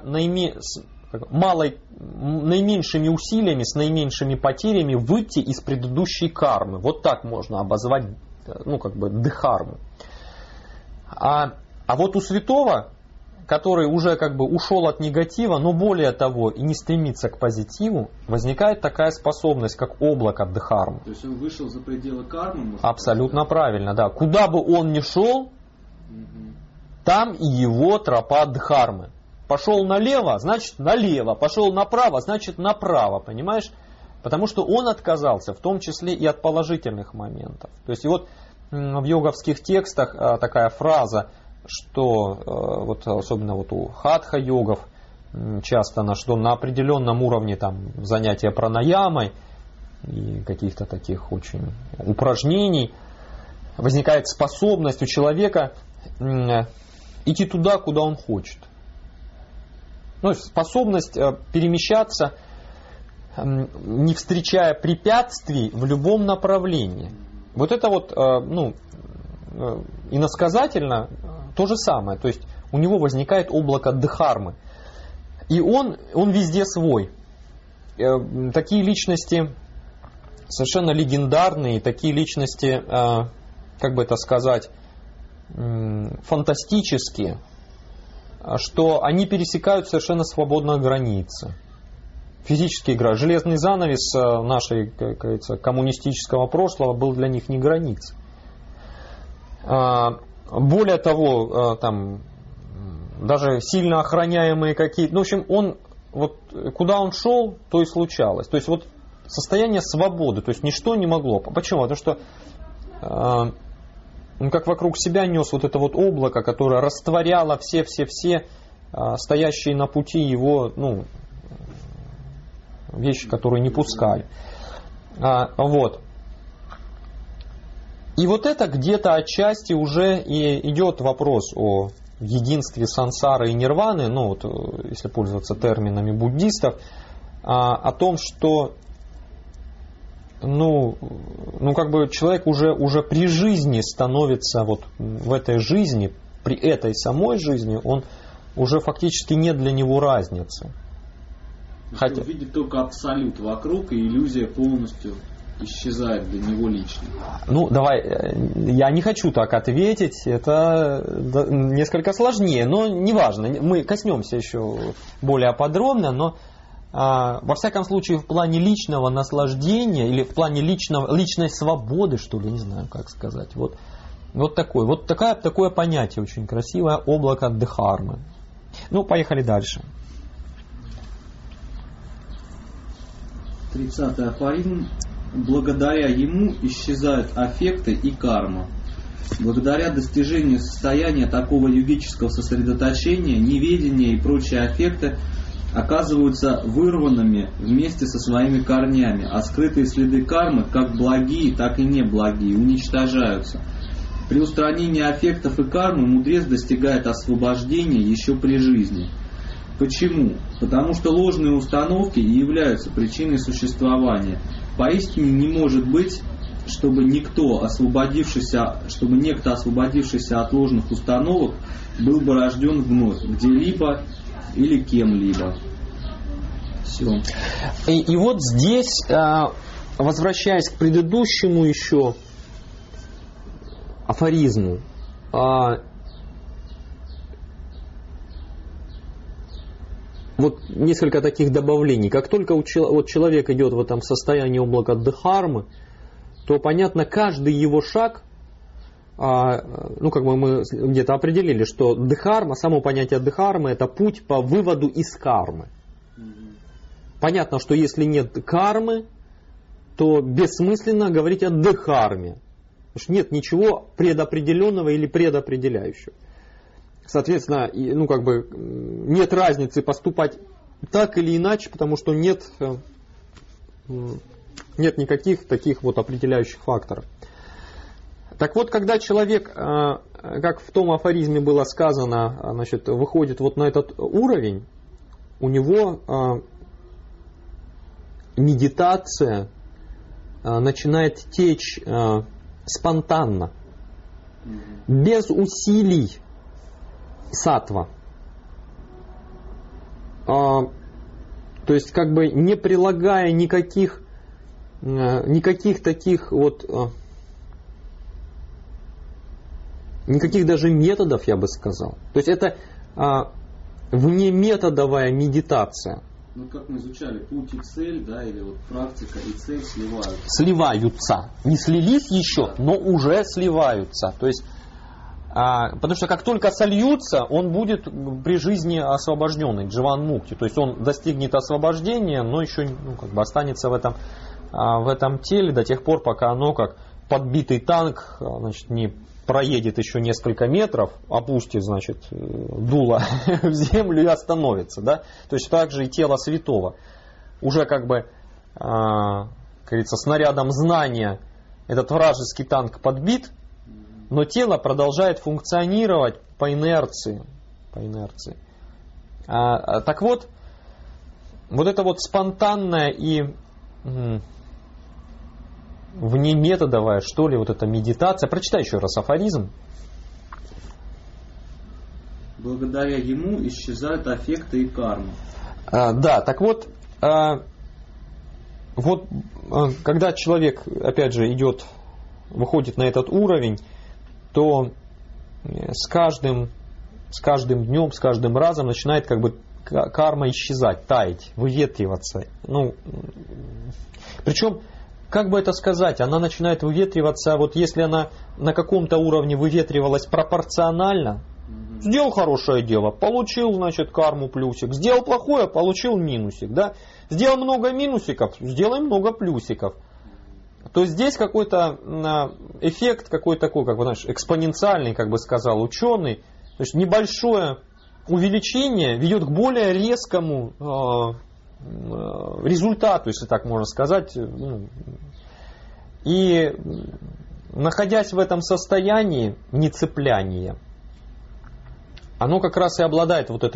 B: наименьшими усилиями, с наименьшими потерями выйти из предыдущей кармы. Вот так можно обозвать, дхарму. А вот у святого, который уже ушел от негатива, но более того и не стремится к позитиву, возникает такая способность, как облако дхармы.
A: То есть он вышел за пределы кармы?
B: Абсолютно правильно, да. Куда бы он ни шел, там и его тропа дхармы. Пошел налево, значит налево. Пошел направо, значит направо. Понимаешь? Потому что он отказался, в том числе и от положительных моментов. То есть и вот в йоговских текстах такая фраза, что особенно у хатха-йогов часто, что на определенном уровне занятия пранаямой и каких-то таких очень упражнений возникает способность у человека идти туда, куда он хочет. Способность перемещаться, не встречая препятствий в любом направлении. Вот это иносказательно то же самое. То есть у него возникает облако дхармы. И он везде свой. Такие личности совершенно легендарные, такие личности, фантастические, что они пересекают совершенно свободно границы. Физически играют. Железный занавес нашей, коммунистического прошлого был для них не границей. Более того, даже сильно охраняемые какие-то... в общем, куда он шел, то и случалось. То есть состояние свободы, то есть ничто не могло. Почему? Потому что он как вокруг себя нес это облако, которое растворяло все стоящие на пути его вещи, которые не пускали. И это где-то отчасти уже и идет вопрос о единстве сансары и нирваны, если пользоваться терминами буддистов, о том, что человек уже при жизни становится в этой жизни, при этой самой жизни, он уже фактически нет для него разницы.
A: Хотя видит только абсолют вокруг, и иллюзия полностью исчезает для него лично.
B: Давай, я не хочу так ответить, это несколько сложнее, но неважно, мы коснемся еще более подробно, но во всяком случае в плане личного наслаждения или в плане личной свободы, что ли, не знаю, как сказать, такое понятие очень красивое, облако дхармы. Поехали дальше.
A: 30-й афоризм. Благодаря ему исчезают аффекты и карма. Благодаря достижению состояния такого йогического сосредоточения, неведение и прочие аффекты оказываются вырванными вместе со своими корнями, а скрытые следы кармы, как благие, так и неблагие, уничтожаются. При устранении аффектов и кармы мудрец достигает освобождения еще при жизни. Почему? Потому что ложные установки и являются причиной существования. Поистине не может быть, чтобы некто, освободившийся от ложных установок, был бы рожден вновь, где-либо или кем-либо. Все.
B: И здесь, возвращаясь к предыдущему еще афоризму, несколько таких добавлений. Как только человек идет в этом состоянии облака дхармы, то понятно, каждый его шаг, мы где-то определили, что дхарма, само понятие дхармы, это путь по выводу из кармы. Понятно, что если нет кармы, то бессмысленно говорить о дхарме. Потому что нет ничего предопределенного или предопределяющего. Соответственно, нет разницы поступать так или иначе, потому что нет никаких таких определяющих факторов. Так вот, когда человек, как в том афоризме было сказано, значит, выходит вот на этот уровень, у него медитация начинает течь спонтанно, без усилий саттва. То есть, как бы не прилагая никаких таких вот, никаких даже методов, я бы сказал. То есть это внеметодовая медитация.
A: Ну, как мы изучали, путь и цель, да, или вот практика и цель сливаются.
B: Сливаются. Не слились еще, но уже сливаются. То есть, потому что как только сольются, он будет при жизни освобожденный, дживан мукти. То есть он достигнет освобождения, но еще как бы останется в этом теле до тех пор, пока оно как подбитый танк, значит, не проедет еще несколько метров, опустит, значит, дуло в землю и остановится. Да? То есть так же и тело святого. Уже как бы, как говорится, снарядом знания этот вражеский танк подбит, но тело продолжает функционировать по инерции. Так вот, вот это вот спонтанное и внеметодовая, что ли, вот эта медитация. Прочитай еще раз афоризм.
A: Благодаря ему исчезают аффекты и карма.
B: Да, так вот, когда человек, опять же, выходит на этот уровень, то с каждым днем, с каждым разом начинает как бы карма исчезать, таять, выветриваться. Причем, как бы это сказать, она начинает выветриваться, вот если она на каком-то уровне выветривалась пропорционально, сделал хорошее дело, получил, значит, карму плюсик, сделал плохое, получил минусик, да? Сделал много минусиков, сделай много плюсиков. То есть здесь какой-то эффект, какой-то такой, как бы, знаешь, экспоненциальный, как бы сказал ученый, то есть небольшое увеличение ведет к более резкому результату, если так можно сказать. И находясь в этом состоянии нецепляния, оно как раз и обладает вот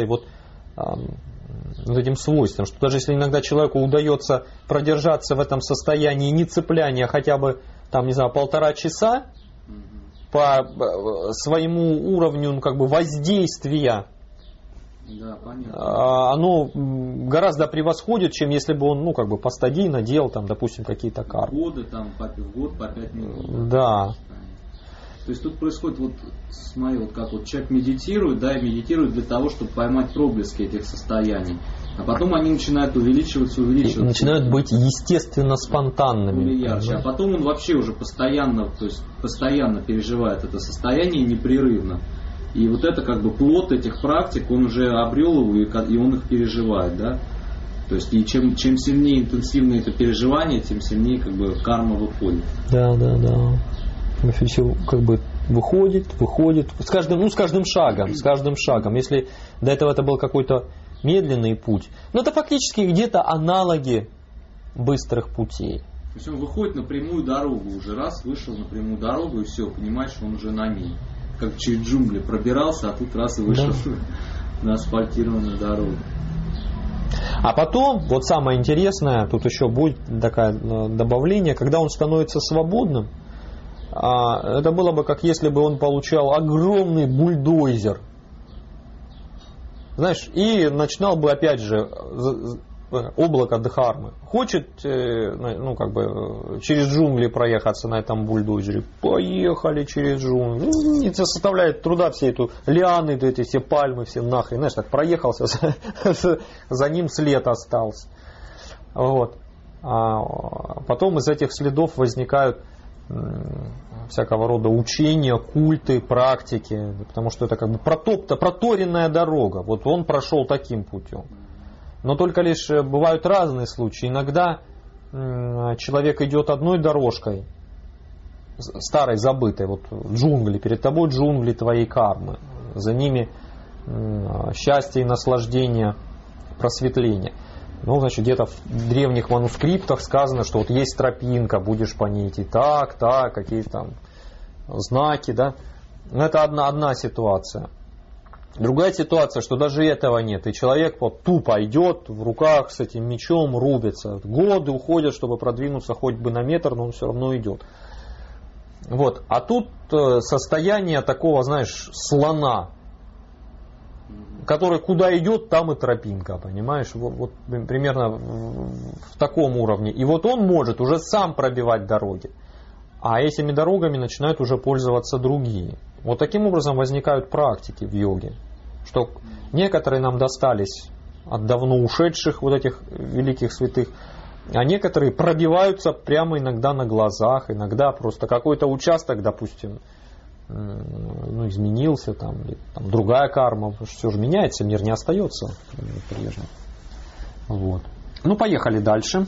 B: этим свойством, что даже если иногда человеку удается продержаться в этом состоянии нецепляния хотя бы, там, не знаю, 1,5 часа, по своему уровню как бы воздействия, да, оно гораздо превосходит, чем если бы он, как бы постадийно делал, там, допустим, какие-то кармы.
A: В год по 5 минут.
B: Да.
A: То есть тут происходит, смотри, как человек медитирует, да, и медитирует для того, чтобы поймать проблески этих состояний. А потом они начинают увеличиваться.
B: Начинают быть естественно спонтанными.
A: Ярче. А потом он вообще уже постоянно переживает это состояние непрерывно. И вот это как бы плод этих практик, он уже обрел его, и он их переживает, да. То есть и чем сильнее интенсивно это переживание, тем сильнее как бы карма выходит.
B: Да. Все как бы выходит, с каждым шагом. Если до этого это был какой-то медленный путь, но это фактически где-то аналоги быстрых путей.
A: То есть он выходит на прямую дорогу, уже раз вышел на прямую дорогу, и все, понимаешь, он уже на ней. Как через джунгли пробирался, а тут раз и вышел на асфальтированную дорогу.
B: А потом, вот самое интересное, тут еще будет такое добавление, когда он становится свободным, это было бы как если бы он получал огромный бульдозер. Знаешь, и начинал бы опять же облако дхармы. Хочет через джунгли проехаться на этом бульдозере. Поехали через джунгли. Не составляет труда все эту лианы, эти все пальмы, все нахрен. Знаешь, так проехался, за ним след остался. Вот. А потом из этих следов возникают всякого рода учения, культы, практики, потому что это как бы проторенная дорога. Вот он прошел таким путем. Но только лишь бывают разные случаи. Иногда человек идет одной дорожкой, старой, забытой, вот джунгли, перед тобой джунгли твоей кармы, за ними счастье и наслаждение, просветление. Значит, где-то в древних манускриптах сказано, что вот есть тропинка, будешь по ней идти так, какие там знаки, да. Это одна ситуация. Другая ситуация, что даже этого нет, и человек вот тупо идет в руках с этим мечом, рубится. Годы уходят, чтобы продвинуться хоть бы на метр, но он все равно идет. Вот. А тут состояние такого, знаешь, слона, который куда идет, там и тропинка, понимаешь? Вот примерно в таком уровне. И вот он может уже сам пробивать дороги. А этими дорогами начинают уже пользоваться другие. Вот таким образом возникают практики в йоге. Что некоторые нам достались от давно ушедших вот этих великих святых, а некоторые пробиваются прямо иногда на глазах, иногда просто какой-то участок, допустим, изменился, там, или там другая карма, потому что все же меняется, мир не остается прежним. Вот. Ну, поехали дальше.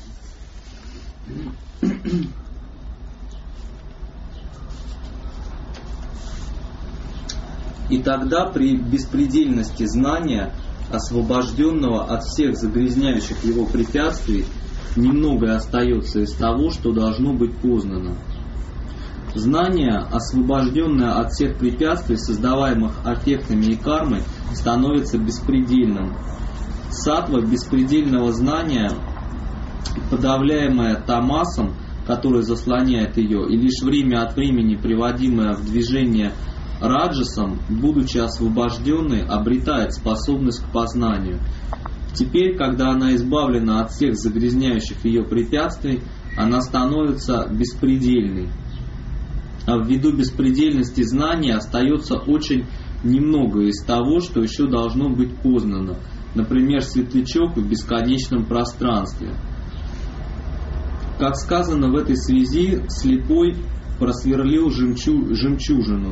A: И тогда при беспредельности знания, освобожденного от всех загрязняющих его препятствий, немногое остается из того, что должно быть познано. Знание, освобожденное от всех препятствий, создаваемых аффектами и кармой, становится беспредельным. Саттва беспредельного знания, подавляемая тамасом, который заслоняет ее, и лишь время от времени приводимое в движение раджасом, будучи освобожденной, обретает способность к познанию. Теперь, когда она избавлена от всех загрязняющих ее препятствий, она становится беспредельной. А ввиду беспредельности знания остается очень немного из того, что еще должно быть познано. Например, светлячок в бесконечном пространстве. Как сказано в этой связи, слепой просверлил жемчужину.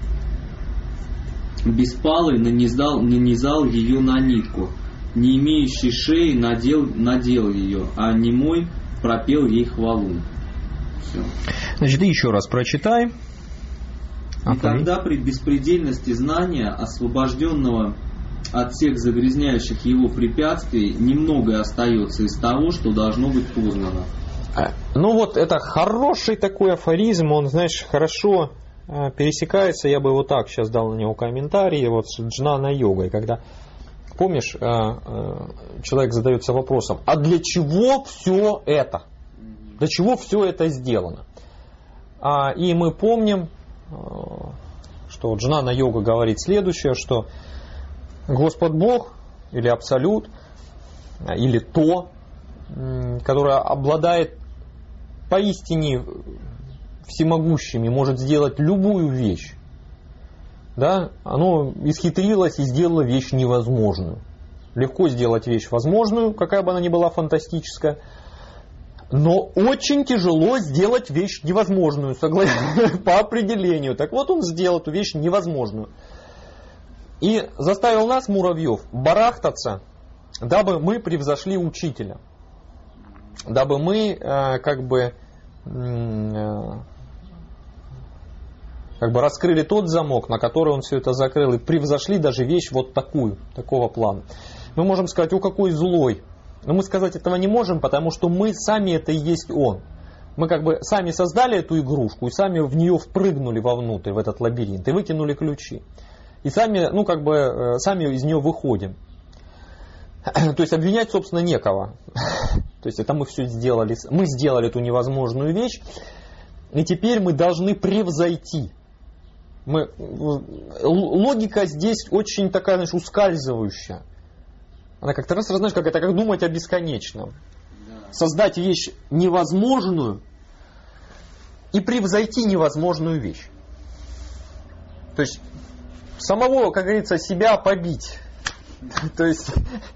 A: Беспалый нанизал ее на нитку, не имеющий шеи надел ее, а немой пропел ей хвалу. Все.
B: Значит, ты еще раз прочитай.
A: И тогда при беспредельности знания, освобожденного от всех загрязняющих его препятствий, немногое остается из того, что должно быть познано.
B: Ну вот, это хороший такой афоризм, он, знаешь, хорошо пересекается, я бы вот так сейчас дал на него комментарий, вот с джнана-йогой, когда, помнишь, человек задается вопросом, а для чего все это? Для чего все это сделано? И мы помним, что джнана-йога говорит следующее, что Господь Бог, или Абсолют, или то, которое обладает поистине всемогущим и может сделать любую вещь, да, оно исхитрилось и сделало вещь невозможную. Легко сделать вещь возможную, какая бы она ни была фантастическая, но очень тяжело сделать вещь невозможную, по определению. Так вот, он сделал эту вещь невозможную. И заставил нас, муравьев, барахтаться, дабы мы превзошли учителя. Дабы мы раскрыли тот замок, на который он все это закрыл, и превзошли даже вещь вот такую, такого плана. Мы можем сказать, о, какой злой. Но мы сказать этого не можем, потому что мы сами это и есть он. Мы сами создали эту игрушку, и сами в нее впрыгнули вовнутрь, в этот лабиринт, и выкинули ключи. И сами, сами из нее выходим. То есть обвинять, собственно, некого. То есть это мы все сделали. Мы сделали эту невозможную вещь, и теперь мы должны превзойти. Логика здесь очень такая, знаешь, ускальзывающая. Она как-то знаешь, как думать о бесконечном. Создать вещь невозможную и превзойти невозможную вещь. То есть самого, как говорится, себя побить. То есть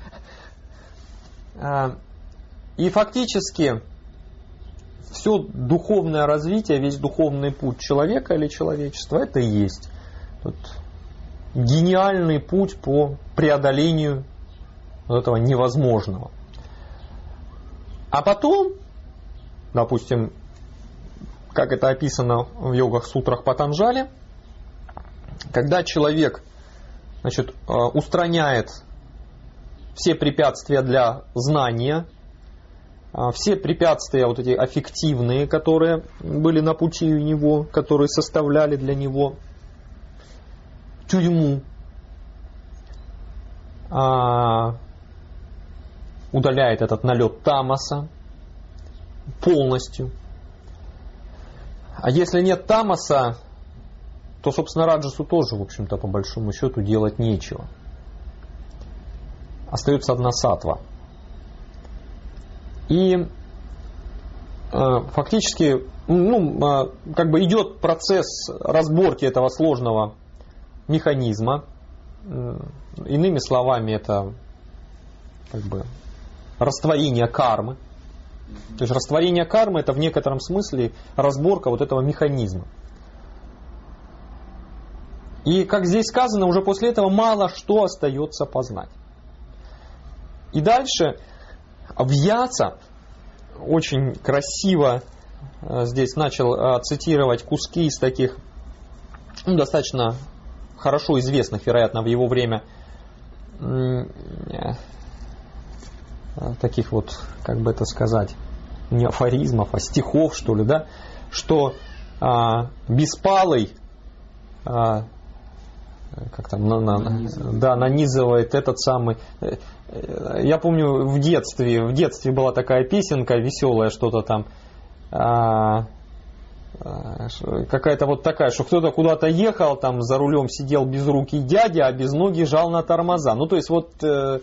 B: и фактически все духовное развитие, весь духовный путь человека или человечества, это и есть гениальный путь по преодолению вот этого невозможного. А потом, допустим, как это описано в йогах-сутрах Патанджали, когда человек, устраняет все препятствия для знания, все препятствия вот эти аффективные, которые были на пути у него, которые составляли для него тюрьму, удаляет этот налет тамаса полностью. А если нет тамаса, то, собственно, раджасу тоже, в общем-то, по большому счету делать нечего. Остается одна саттва. И фактически, как бы идет процесс разборки этого сложного механизма. Иными словами, это как бы растворение кармы. То есть растворение кармы — это в некотором смысле разборка вот этого механизма. И, как здесь сказано, уже после этого мало что остается познать. И дальше Вьяса очень красиво здесь начал цитировать куски из таких достаточно хорошо известных, вероятно, в его время таких вот, как бы это сказать, не афоризмов, а стихов, что ли, да, что беспалый как там, нанизывает этот самый. Я помню в детстве была такая песенка веселая, что-то там, какая-то вот такая, что кто-то куда-то ехал, там за рулем сидел безрукий дядя, а без ноги жал на тормоза. Ну, то есть вот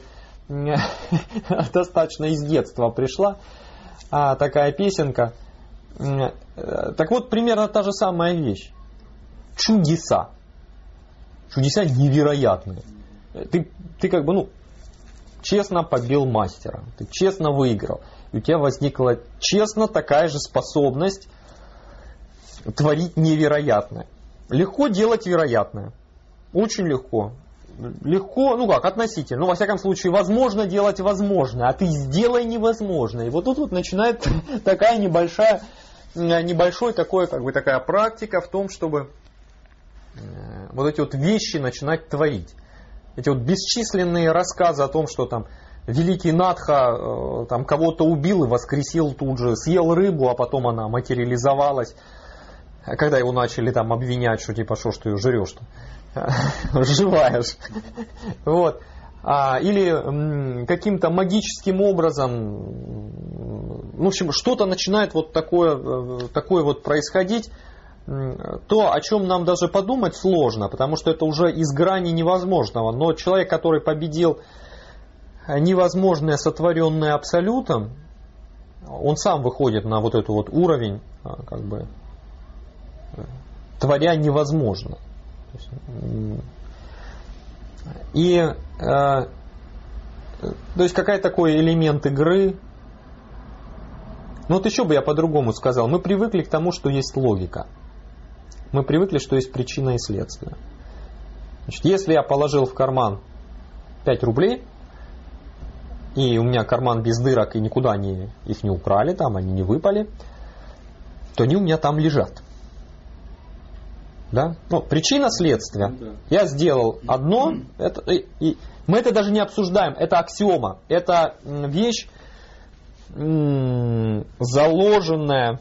B: достаточно из детства пришла такая песенка. Так вот, примерно та же самая вещь. Чудеса. Чудеса невероятные. Ты как бы, честно побил мастера. Ты честно выиграл. И у тебя возникла честно такая же способность творить невероятное. Легко делать вероятное. Очень легко. Легко, относительно. Во всяком случае, возможно делать возможное, а ты сделай невозможное. И вот тут вот начинает такая небольшой такая практика в том, чтобы вот эти вот вещи начинать творить. Эти вот бесчисленные рассказы о том, что там великий Надха там кого-то убил и воскресил тут же, съел рыбу, а потом она материализовалась. Когда его начали там обвинять, что типа, что ж ты ее жрешь-то? Живая ж. Вот. Или каким-то магическим образом, в общем, что-то начинает вот такое вот происходить, то, о чем нам даже подумать сложно, потому что это уже из грани невозможного. Но человек, который победил невозможное, сотворенное абсолютом, он сам выходит на вот этот вот уровень, как бы, творя невозможно. И то есть какая такой элемент игры. Вот еще бы я по-другому сказал. Мы привыкли к тому, что есть логика. Мы привыкли, что есть причина и следствие. Значит, если я положил в карман 5 рублей, и у меня карман без дырок, и никуда их не украли, там они не выпали, то они у меня там лежат. Да? Причина следствия. Я сделал одно, и мы это даже не обсуждаем, это аксиома, это вещь, заложенная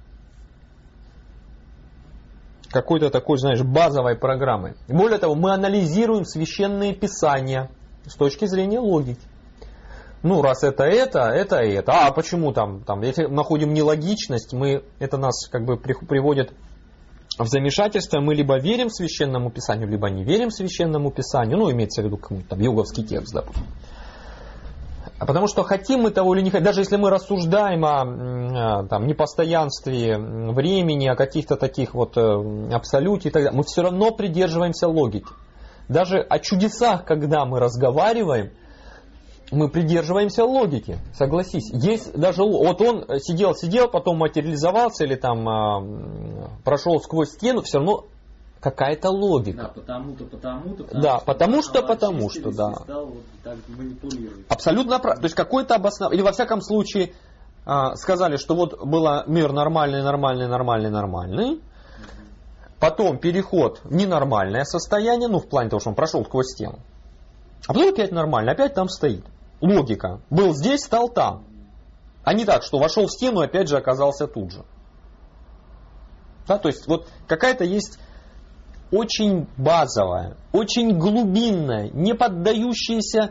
B: какой-то такой, базовой программой. Более того, мы анализируем священные писания с точки зрения логики. Раз это. А почему там? Если находим нелогичность, это нас как бы приводит в замешательство. Мы либо верим священному писанию, либо не верим священному писанию. Имеется в виду какой-то йоговский текст, допустим. Потому что хотим мы того или не хотим, даже если мы рассуждаем о непостоянстве времени, о каких-то таких вот абсолюте и так далее, мы все равно придерживаемся логики. Даже о чудесах, когда мы разговариваем, мы придерживаемся логики, согласись. Есть даже вот он сидел, потом материализовался или там прошел сквозь стену, все равно какая-то логика.
A: Да, потому-то.
B: Да, потому что, да.
A: Стал вот так манипулировать.
B: Абсолютно правильно. То есть какой-то обоснование. Или во всяком случае сказали, что вот был мир нормальный. Потом переход в ненормальное состояние, в плане того, что он прошел сквозь стену. А потом опять нормально, опять там стоит. Логика. Был здесь, стал там. А не так, что вошел в стену и опять же оказался тут же. Да, то есть вот какая-то есть очень базовая, очень глубинная, не поддающаяся...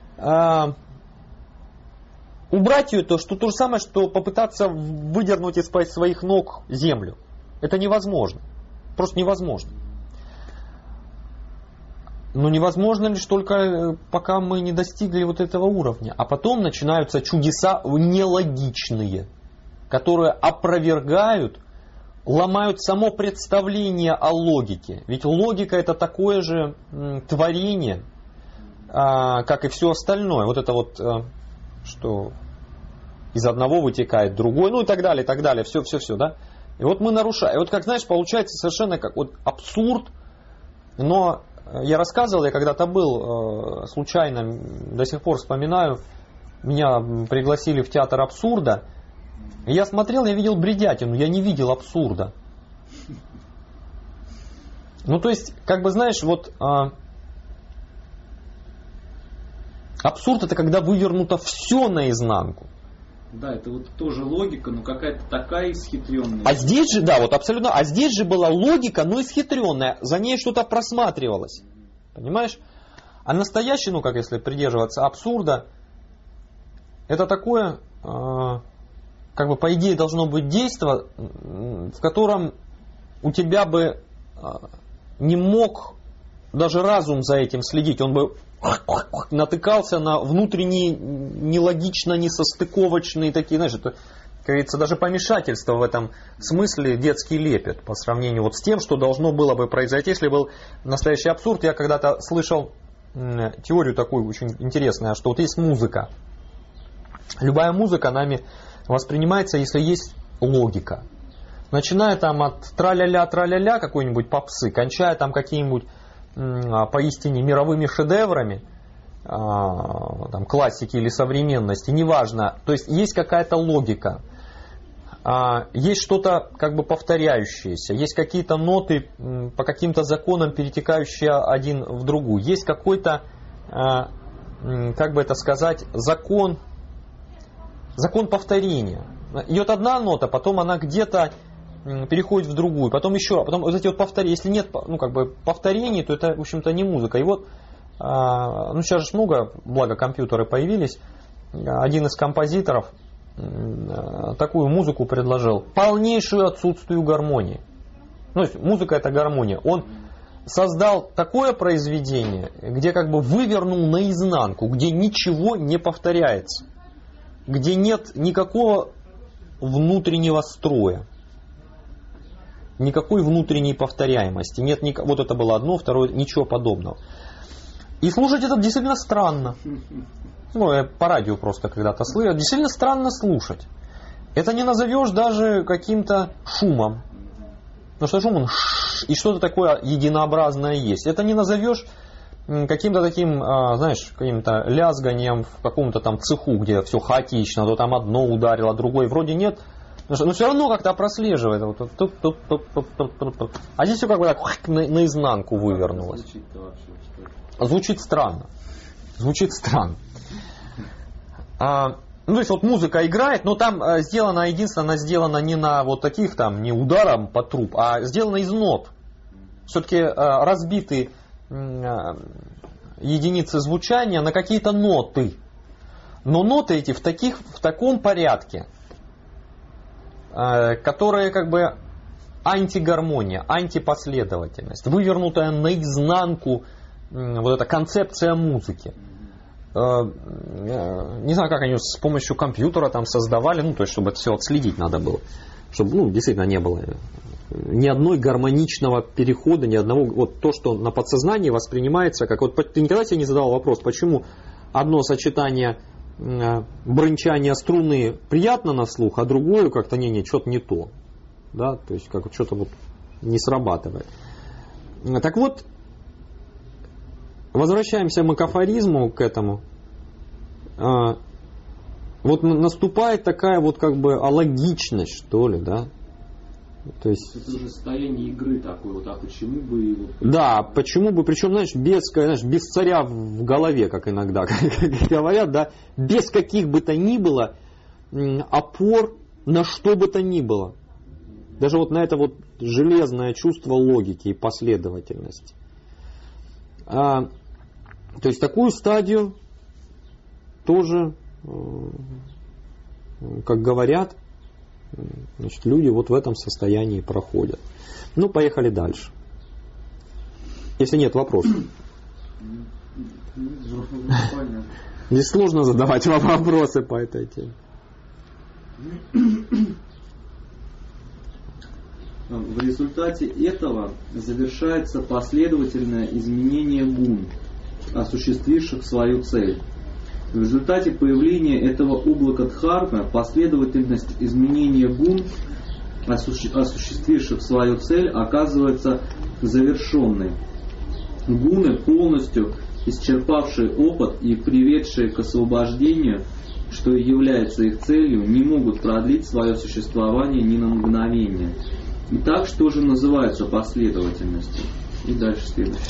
B: убрать ее, то же самое, что попытаться выдернуть из-под своих ног землю. Это невозможно. Просто невозможно. Но невозможно лишь только пока мы не достигли вот этого уровня. А потом начинаются чудеса нелогичные, которые опровергают, ломают само представление о логике. Ведь логика это такое же творение, как и все остальное. Вот это вот, что из одного вытекает другой, ну и так далее, все, да. И вот мы нарушаем. И вот как, знаешь, получается совершенно как вот абсурд, но я рассказывал, я когда-то был случайно, до сих пор вспоминаю, меня пригласили в театр абсурда, и я смотрел, я видел бредятину, я не видел абсурда. Ну, то есть, как бы, знаешь, вот абсурд это когда вывернуто все наизнанку.
A: Да, это вот тоже логика, но какая-то такая исхитренная.
B: А здесь же, да, вот абсолютно, а здесь же была логика, но исхитренная, за ней что-то просматривалось. Понимаешь? А настоящий, ну как если придерживаться абсурда, это такое, как бы по идее должно быть действие, в котором у тебя бы не мог даже разум за этим следить, он бы натыкался на внутренние нелогично несостыковочные такие, знаешь, это, как говорится, даже помешательство в этом смысле детский лепет по сравнению вот с тем, что должно было бы произойти, если был настоящий абсурд. Я когда-то слышал теорию такую очень интересную, что вот есть музыка. Любая музыка нами воспринимается, если есть логика. Начиная там от траля-ля какой-нибудь попсы, кончая там какие-нибудь поистине мировыми шедеврами, там, классики или современности, неважно. То есть есть какая-то логика, есть что-то как бы повторяющееся, есть какие-то ноты по каким-то законам, перетекающие один в другую. Есть какой-то, как бы это сказать, закон повторения. Идет одна нота, потом она где-то переходит в другую, потом еще, потом вот эти вот повторения. Если нет, ну, как бы повторений, то это, в общем-то, не музыка. И вот, ну, сейчас же много, благо компьютеры появились, один из композиторов такую музыку предложил, полнейшую отсутствию гармонии. Ну, то есть музыка это гармония. Он создал такое произведение, где как бы вывернул наизнанку, где ничего не повторяется, где нет никакого внутреннего строя. Никакой внутренней повторяемости. Нет, вот это было одно, второе, ничего подобного. И слушать это действительно странно. Ну, я по радио просто когда-то слышал. Действительно странно слушать. Это не назовешь даже каким-то шумом. Потому что шум, он и что-то такое единообразное есть. Это не назовешь каким-то таким, знаешь, каким-то лязганием в каком-то там цеху, где все хаотично, то там одно ударило, другое вроде нет. Но все равно как-то прослеживает. А здесь все как бы так наизнанку вывернулось. Звучит странно. Звучит странно. Ну, то есть вот музыка играет, но там сделана, единственное, она сделана не на вот таких там, не ударом по труб, а сделана из нот. Все-таки разбиты единицы звучания на какие-то ноты. Но ноты эти в таком порядке, которые как бы антигармония, антипоследовательность, вывернутая наизнанку вот эта концепция музыки. Не знаю, как они с помощью компьютера там создавали, ну, то есть, чтобы это все отследить надо было. Чтобы, ну, действительно не было ни одной гармоничного перехода, ни одного, вот то, что на подсознании воспринимается, как вот ты никогда себе не задавал вопрос, почему одно сочетание брынчания струны приятно на слух, а другое как-то что-то не то. Да? То есть как что-то вот не срабатывает. Так вот, возвращаемся мы к афоризму, к этому. Вот наступает такая вот как бы алогичность, что ли, да? То есть,
A: это уже состояние игры такое, вот, а почему бы...
B: Да, почему бы, причем, знаешь, без царя в голове, как иногда говорят, да, без каких бы то ни было опор на что бы то ни было. Даже вот на это вот железное чувство логики и последовательности. То есть такую стадию тоже, как говорят, значит, люди вот в этом состоянии проходят. Ну, поехали дальше. Если нет вопросов. Здесь сложно задавать вопросы по этой теме.
A: В результате этого завершается последовательное изменение гун, осуществивших свою цель. В результате появления этого облака дхармы последовательность изменения гун, осуществивших свою цель, оказывается завершенной. Гуны, полностью исчерпавшие опыт и приведшие к освобождению, что и является их целью, не могут продлить свое существование ни на мгновение. Итак, что же называется последовательностью? И дальше следующее.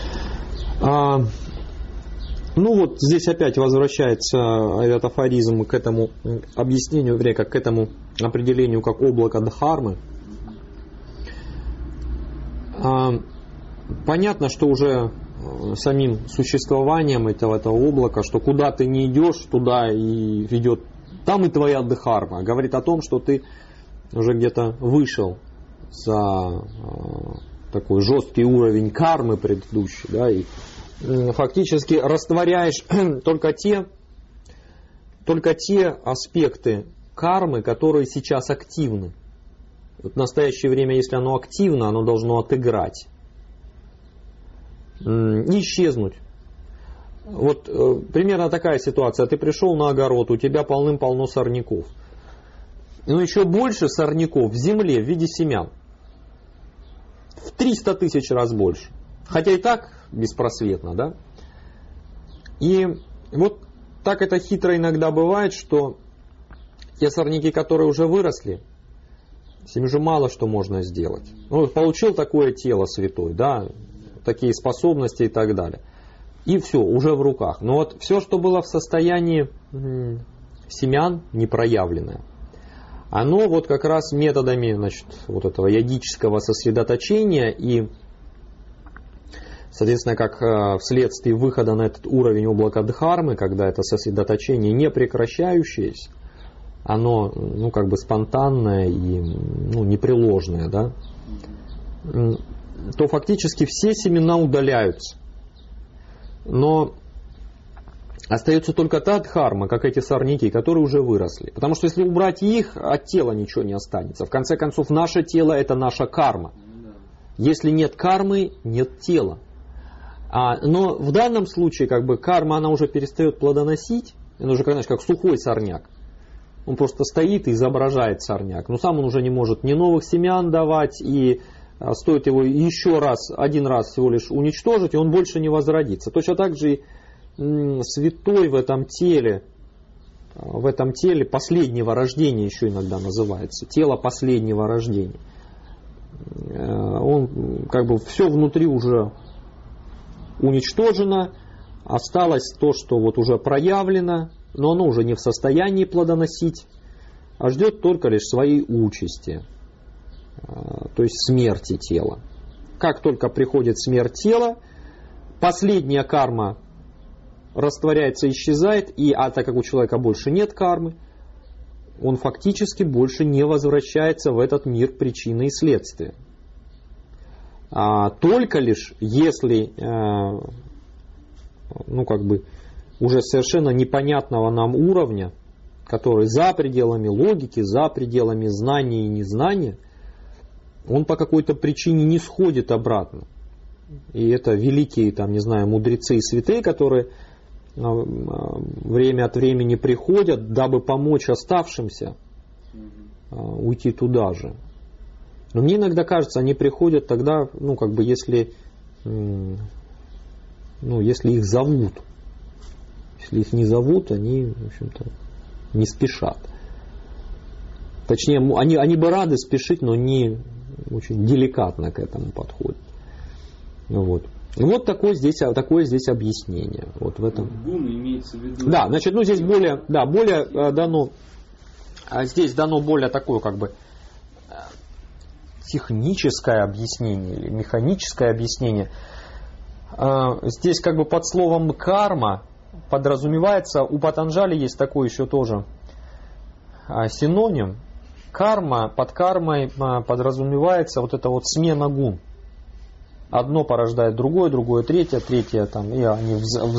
B: Ну вот здесь опять возвращается этот афоризм к этому объяснению, как к этому определению как облако дхармы. Понятно, что уже самим существованием этого облака, что куда ты не идешь, туда и ведет, там и твоя дхарма. Говорит о том, что ты уже где-то вышел за такой жесткий уровень кармы предыдущий, да, и фактически растворяешь только те аспекты кармы, которые сейчас активны. Вот в настоящее время, если оно активно, оно должно отыграть и исчезнуть. Вот примерно такая ситуация. Ты пришел на огород, у тебя полным-полно сорняков. Но еще больше сорняков в земле в виде семян. В 300 тысяч раз больше. Хотя и так беспросветно, да? И вот так это хитро иногда бывает, что те сорняки, которые уже выросли, с ними уже мало что можно сделать. Ну, получил такое тело святой, да, такие способности и так далее. И все, уже в руках. Но вот все, что было в состоянии семян, непроявленное, оно вот как раз методами, значит, вот этого йогического сосредоточения и, соответственно, как вследствие выхода на этот уровень облака дхармы, когда это сосредоточение не прекращающееся, оно, ну, как бы спонтанное и, ну, непреложное, да, то фактически все семена удаляются. Но остается только та дхарма, как эти сорняки, которые уже выросли. Потому что если убрать их, от тела ничего не останется. В конце концов, наше тело – это наша карма. Если нет кармы, нет тела. Но в данном случае, как бы, карма, она уже перестает плодоносить. Она уже, знаешь, как сухой сорняк. Он просто стоит и изображает сорняк. Но сам он уже не может ни новых семян давать, и стоит его еще раз, один раз всего лишь уничтожить, и он больше не возродится. Точно так же и святой в этом теле последнего рождения еще иногда называется, тело последнего рождения. Он, как бы, все внутри уже уничтожено, осталось то, что вот уже проявлено, но оно уже не в состоянии плодоносить, а ждет только лишь своей участи, то есть смерти тела. Как только приходит смерть тела, последняя карма растворяется, исчезает, так как у человека больше нет кармы, он фактически больше не возвращается в этот мир причины и следствия. Только лишь если, ну, как бы, уже совершенно непонятного нам уровня, который за пределами логики, за пределами знания и незнания, он по какой-то причине не сходит обратно. И это великие, там, не знаю, мудрецы и святые, которые время от времени приходят, дабы помочь оставшимся уйти туда же. Но мне иногда кажется, они приходят тогда, ну, как бы, если их зовут. Если их не зовут, они, в общем-то, не спешат. Точнее, они бы рады спешить, но не очень деликатно к этому подходят. Вот. И вот такое здесь объяснение. Вот в этом.
A: Гуны имеется в виду.
B: Да, значит, ну здесь более дано здесь дано более такое как бы техническое объяснение или механическое объяснение. Здесь как бы под словом карма подразумевается, у Патанджали есть такой еще тоже синоним. Карма, под кармой подразумевается вот эта вот смена гун. Одно порождает другое, другое третье, третье там, и они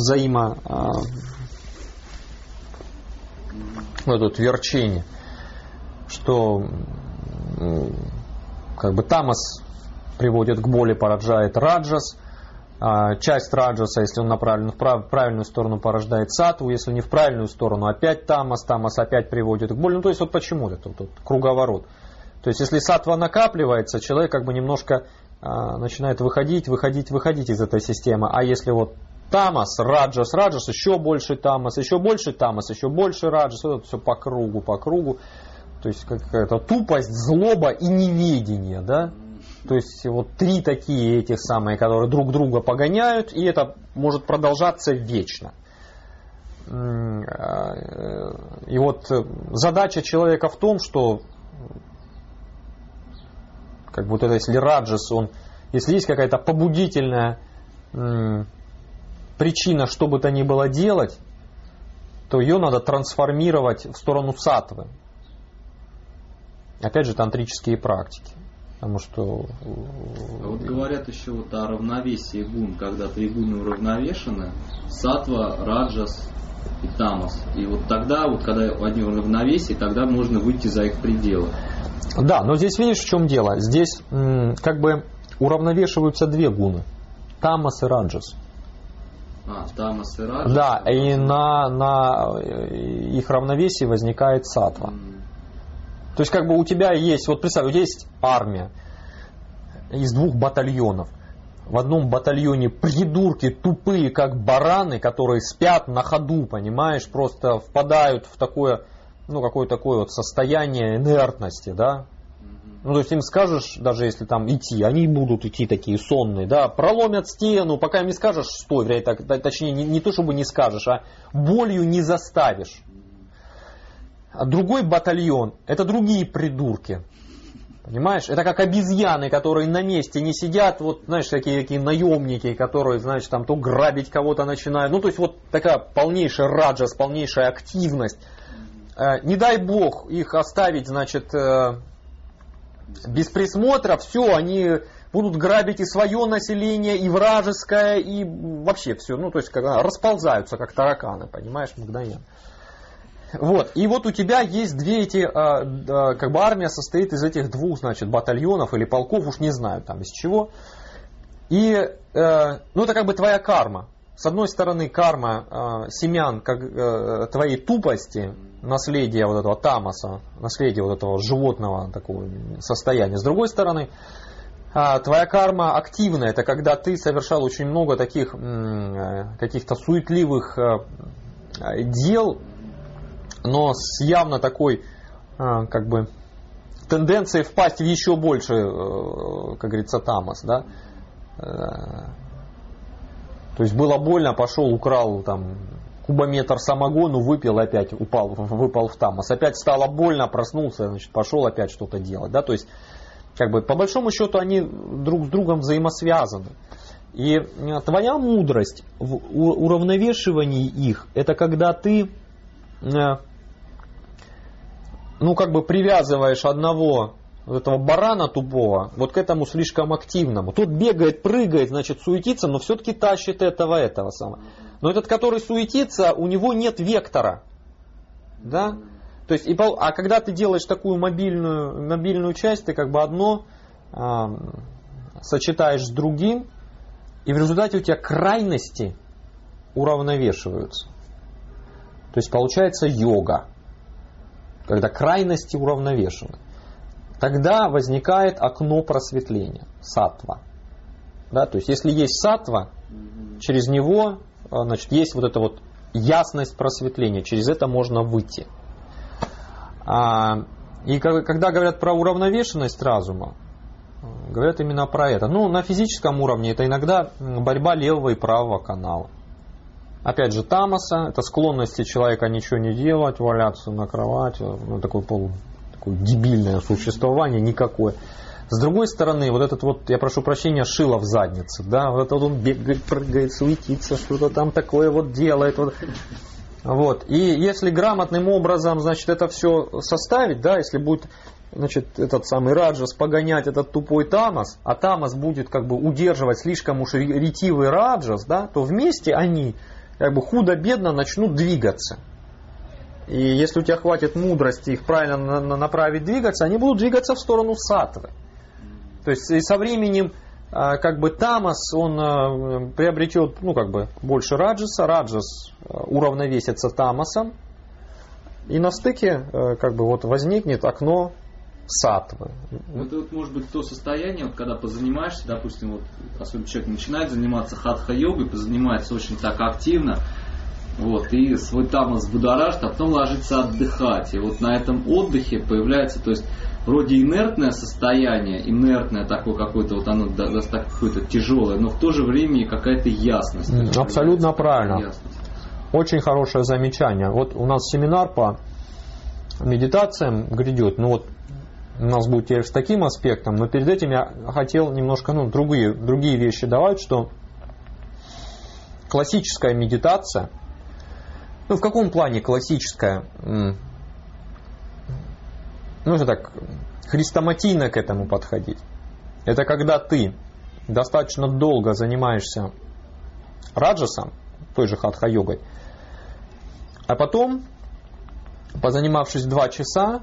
B: верчение, что как бы тамас приводит к боли, порождает раджас, часть раджаса, если он направлен в правильную сторону, порождает саттву, если не в правильную сторону, опять тамас, тамас опять приводит к боли. Ну, то есть вот почему это вот круговорот. То есть если саттва накапливается, человек как бы немножко начинает выходить из этой системы. А если вот тамас, раджас, еще больше тамас, еще больше тамас, еще больше раджас, вот это все по кругу. То есть какая-то тупость, злоба и неведение, да? То есть вот три такие этих самые, которые друг друга погоняют, и это может продолжаться вечно. И вот задача человека в том, что как будто если раджас, если есть какая-то побудительная причина, что бы то ни было делать, то ее надо трансформировать в сторону саттвы. Опять же, тантрические практики. Потому что...
A: вот говорят еще вот о равновесии гун, когда три гуны уравновешены, саттва, раджас и тамас. И вот тогда, вот когда они в равновесии, тогда можно выйти за их пределы.
B: Да, но здесь видишь, в чем дело. Здесь как бы уравновешиваются две гуны. Тамас и раджас.
A: Тамас и раджас.
B: Да, и на их равновесии возникает саттва. То есть, как бы у тебя есть, вот представь, у тебя есть армия из 2 батальонов. В одном батальоне придурки тупые, как бараны, которые спят на ходу, понимаешь, просто впадают в такое, какое-то такое вот состояние инертности, да. Ну, то есть им скажешь, даже если там идти, они будут идти такие сонные, да, проломят стену, пока им не скажешь, стой, точнее, не то чтобы не скажешь, а болью не заставишь. А другой батальон — это другие придурки. Понимаешь? Это как обезьяны, которые на месте не сидят, вот, знаешь, такие наемники, которые, знаешь, там то грабить кого-то начинают. Ну, то есть, вот такая полнейшая раджас, полнейшая активность. Не дай бог их оставить, значит, без присмотра, все, они будут грабить и свое население, и вражеское, и вообще все. Ну, то есть, когда расползаются, как тараканы, понимаешь, мгновенно. Вот. И вот у тебя есть две эти, как бы армия состоит из этих 2, значит, батальонов или полков, уж не знаю там из чего. И, это как бы твоя карма. С одной стороны, карма семян как, твоей тупости, наследие вот этого тамаса, наследие вот этого животного такого состояния. С другой стороны, твоя карма активная, это когда ты совершал очень много таких каких-то суетливых дел, но с явно такой, как бы, тенденцией впасть в еще больше, как говорится, тамас, да. То есть было больно, пошел, украл там кубометр самогону, выпил, опять выпал в тамас. Опять стало больно, проснулся, значит, пошел опять что-то делать, да. То есть, как бы, по большому счету, они друг с другом взаимосвязаны. И твоя мудрость в уравновешивании их, это когда ты как бы привязываешь одного вот этого барана тупого вот к этому слишком активному. Тот бегает, прыгает, значит, суетится, но все-таки тащит этого самого. Но этот, который суетится, у него нет вектора. Да? То есть, а когда ты делаешь такую мобильную часть, ты как бы одно сочетаешь с другим, и в результате у тебя крайности уравновешиваются. То есть получается йога, когда крайности уравновешены. Тогда возникает окно просветления, саттва. Да, то есть если есть саттва, через него, значит, есть вот эта вот ясность просветления, через это можно выйти. И когда говорят про уравновешенность разума, говорят именно про это. На физическом уровне это иногда борьба левого и правого канала. опять же, тамаса, это склонности человека ничего не делать, валяться на кровати, ну, такое дебильное существование никакое. С другой стороны, вот этот вот, я прошу прощения, шило в заднице, да, вот этот он бегает, прыгает, суетится, что-то там такое вот делает. Вот. И если грамотным образом, значит, это все составить, да, если будет, значит, этот самый раджас погонять этот тупой тамас, а тамас будет как бы удерживать слишком уж ретивый раджас, да, то вместе они как бы худо-бедно начнут двигаться. И если у тебя хватит мудрости их правильно направить двигаться, они будут двигаться в сторону саттвы. То есть и со временем как бы тамас, он приобретет, ну, как бы больше раджаса, раджас уравновесится тамасом, и на стыке как бы вот возникнет окно саттвы.
A: Это вот может быть то состояние, вот, когда позанимаешься, допустим, вот, особенно человек начинает заниматься хатха-йогой, позанимается очень так активно, вот, и свой тамас будоражит, а потом ложится отдыхать. И вот на этом отдыхе появляется, то есть, вроде инертное состояние, инертное такое какое-то, вот оно какое-то тяжелое, но в то же время и какая-то ясность.
B: Абсолютно правильно. Ясность. Очень хорошее замечание. Вот у нас семинар по медитациям грядет, ну вот у нас будет теперь с таким аспектом, но перед этим я хотел немножко другие вещи давать, что классическая медитация, ну в каком плане классическая? Нужно так хрестоматийно к этому подходить. Это когда ты достаточно долго занимаешься раджасом, той же хатха-йогой, а потом, позанимавшись 2 часа,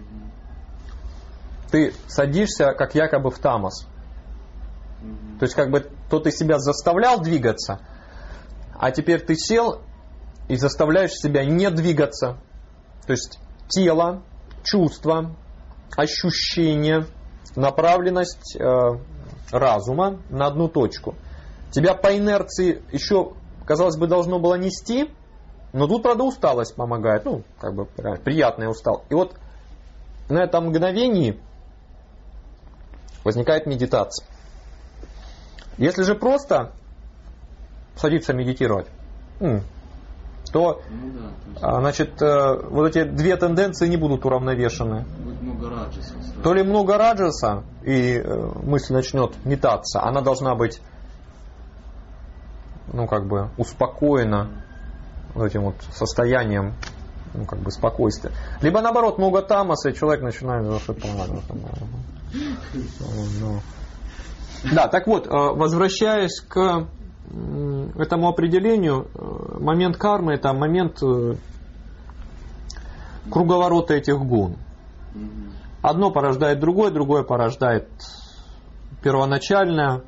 B: ты садишься как якобы в тамас. То есть как бы то ты себя заставлял двигаться, а теперь ты сел и заставляешь себя не двигаться. То есть тело, чувства, ощущения, направленность разума на одну точку. Тебя по инерции еще, казалось бы, должно было нести, но тут, правда, усталость помогает. Ну, как бы приятная усталость. И вот на этом мгновении возникает медитация. Если же просто садиться медитировать, то, значит, вот эти 2 тенденции не будут уравновешены. То ли много раджаса, и мысль начнет метаться, она должна быть, ну, как бы, успокоена вот этим вот состоянием, ну, как бы, спокойствия. Либо, наоборот, много тамаса, и человек начинает засыпать. Да, так вот, возвращаясь к этому определению, момент кармы — это момент круговорота этих гун. Одно порождает другое, другое порождает первоначальное.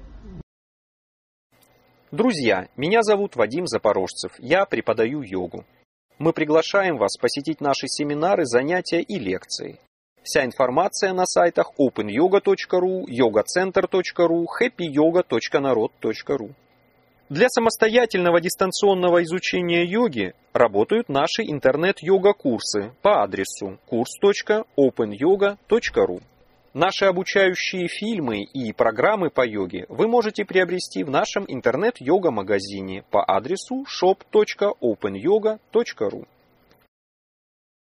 C: Друзья, меня зовут Вадим Запорожцев, я преподаю йогу. Мы приглашаем вас посетить наши семинары, занятия и лекции. Вся информация на сайтах openyoga.ru, yogacenter.ru, happyyoga.narod.ru. Для самостоятельного дистанционного изучения йоги работают наши интернет-йога-курсы по адресу kurs.openyoga.ru. Наши обучающие фильмы и программы по йоге вы можете приобрести в нашем интернет-йога-магазине по адресу shop.openyoga.ru.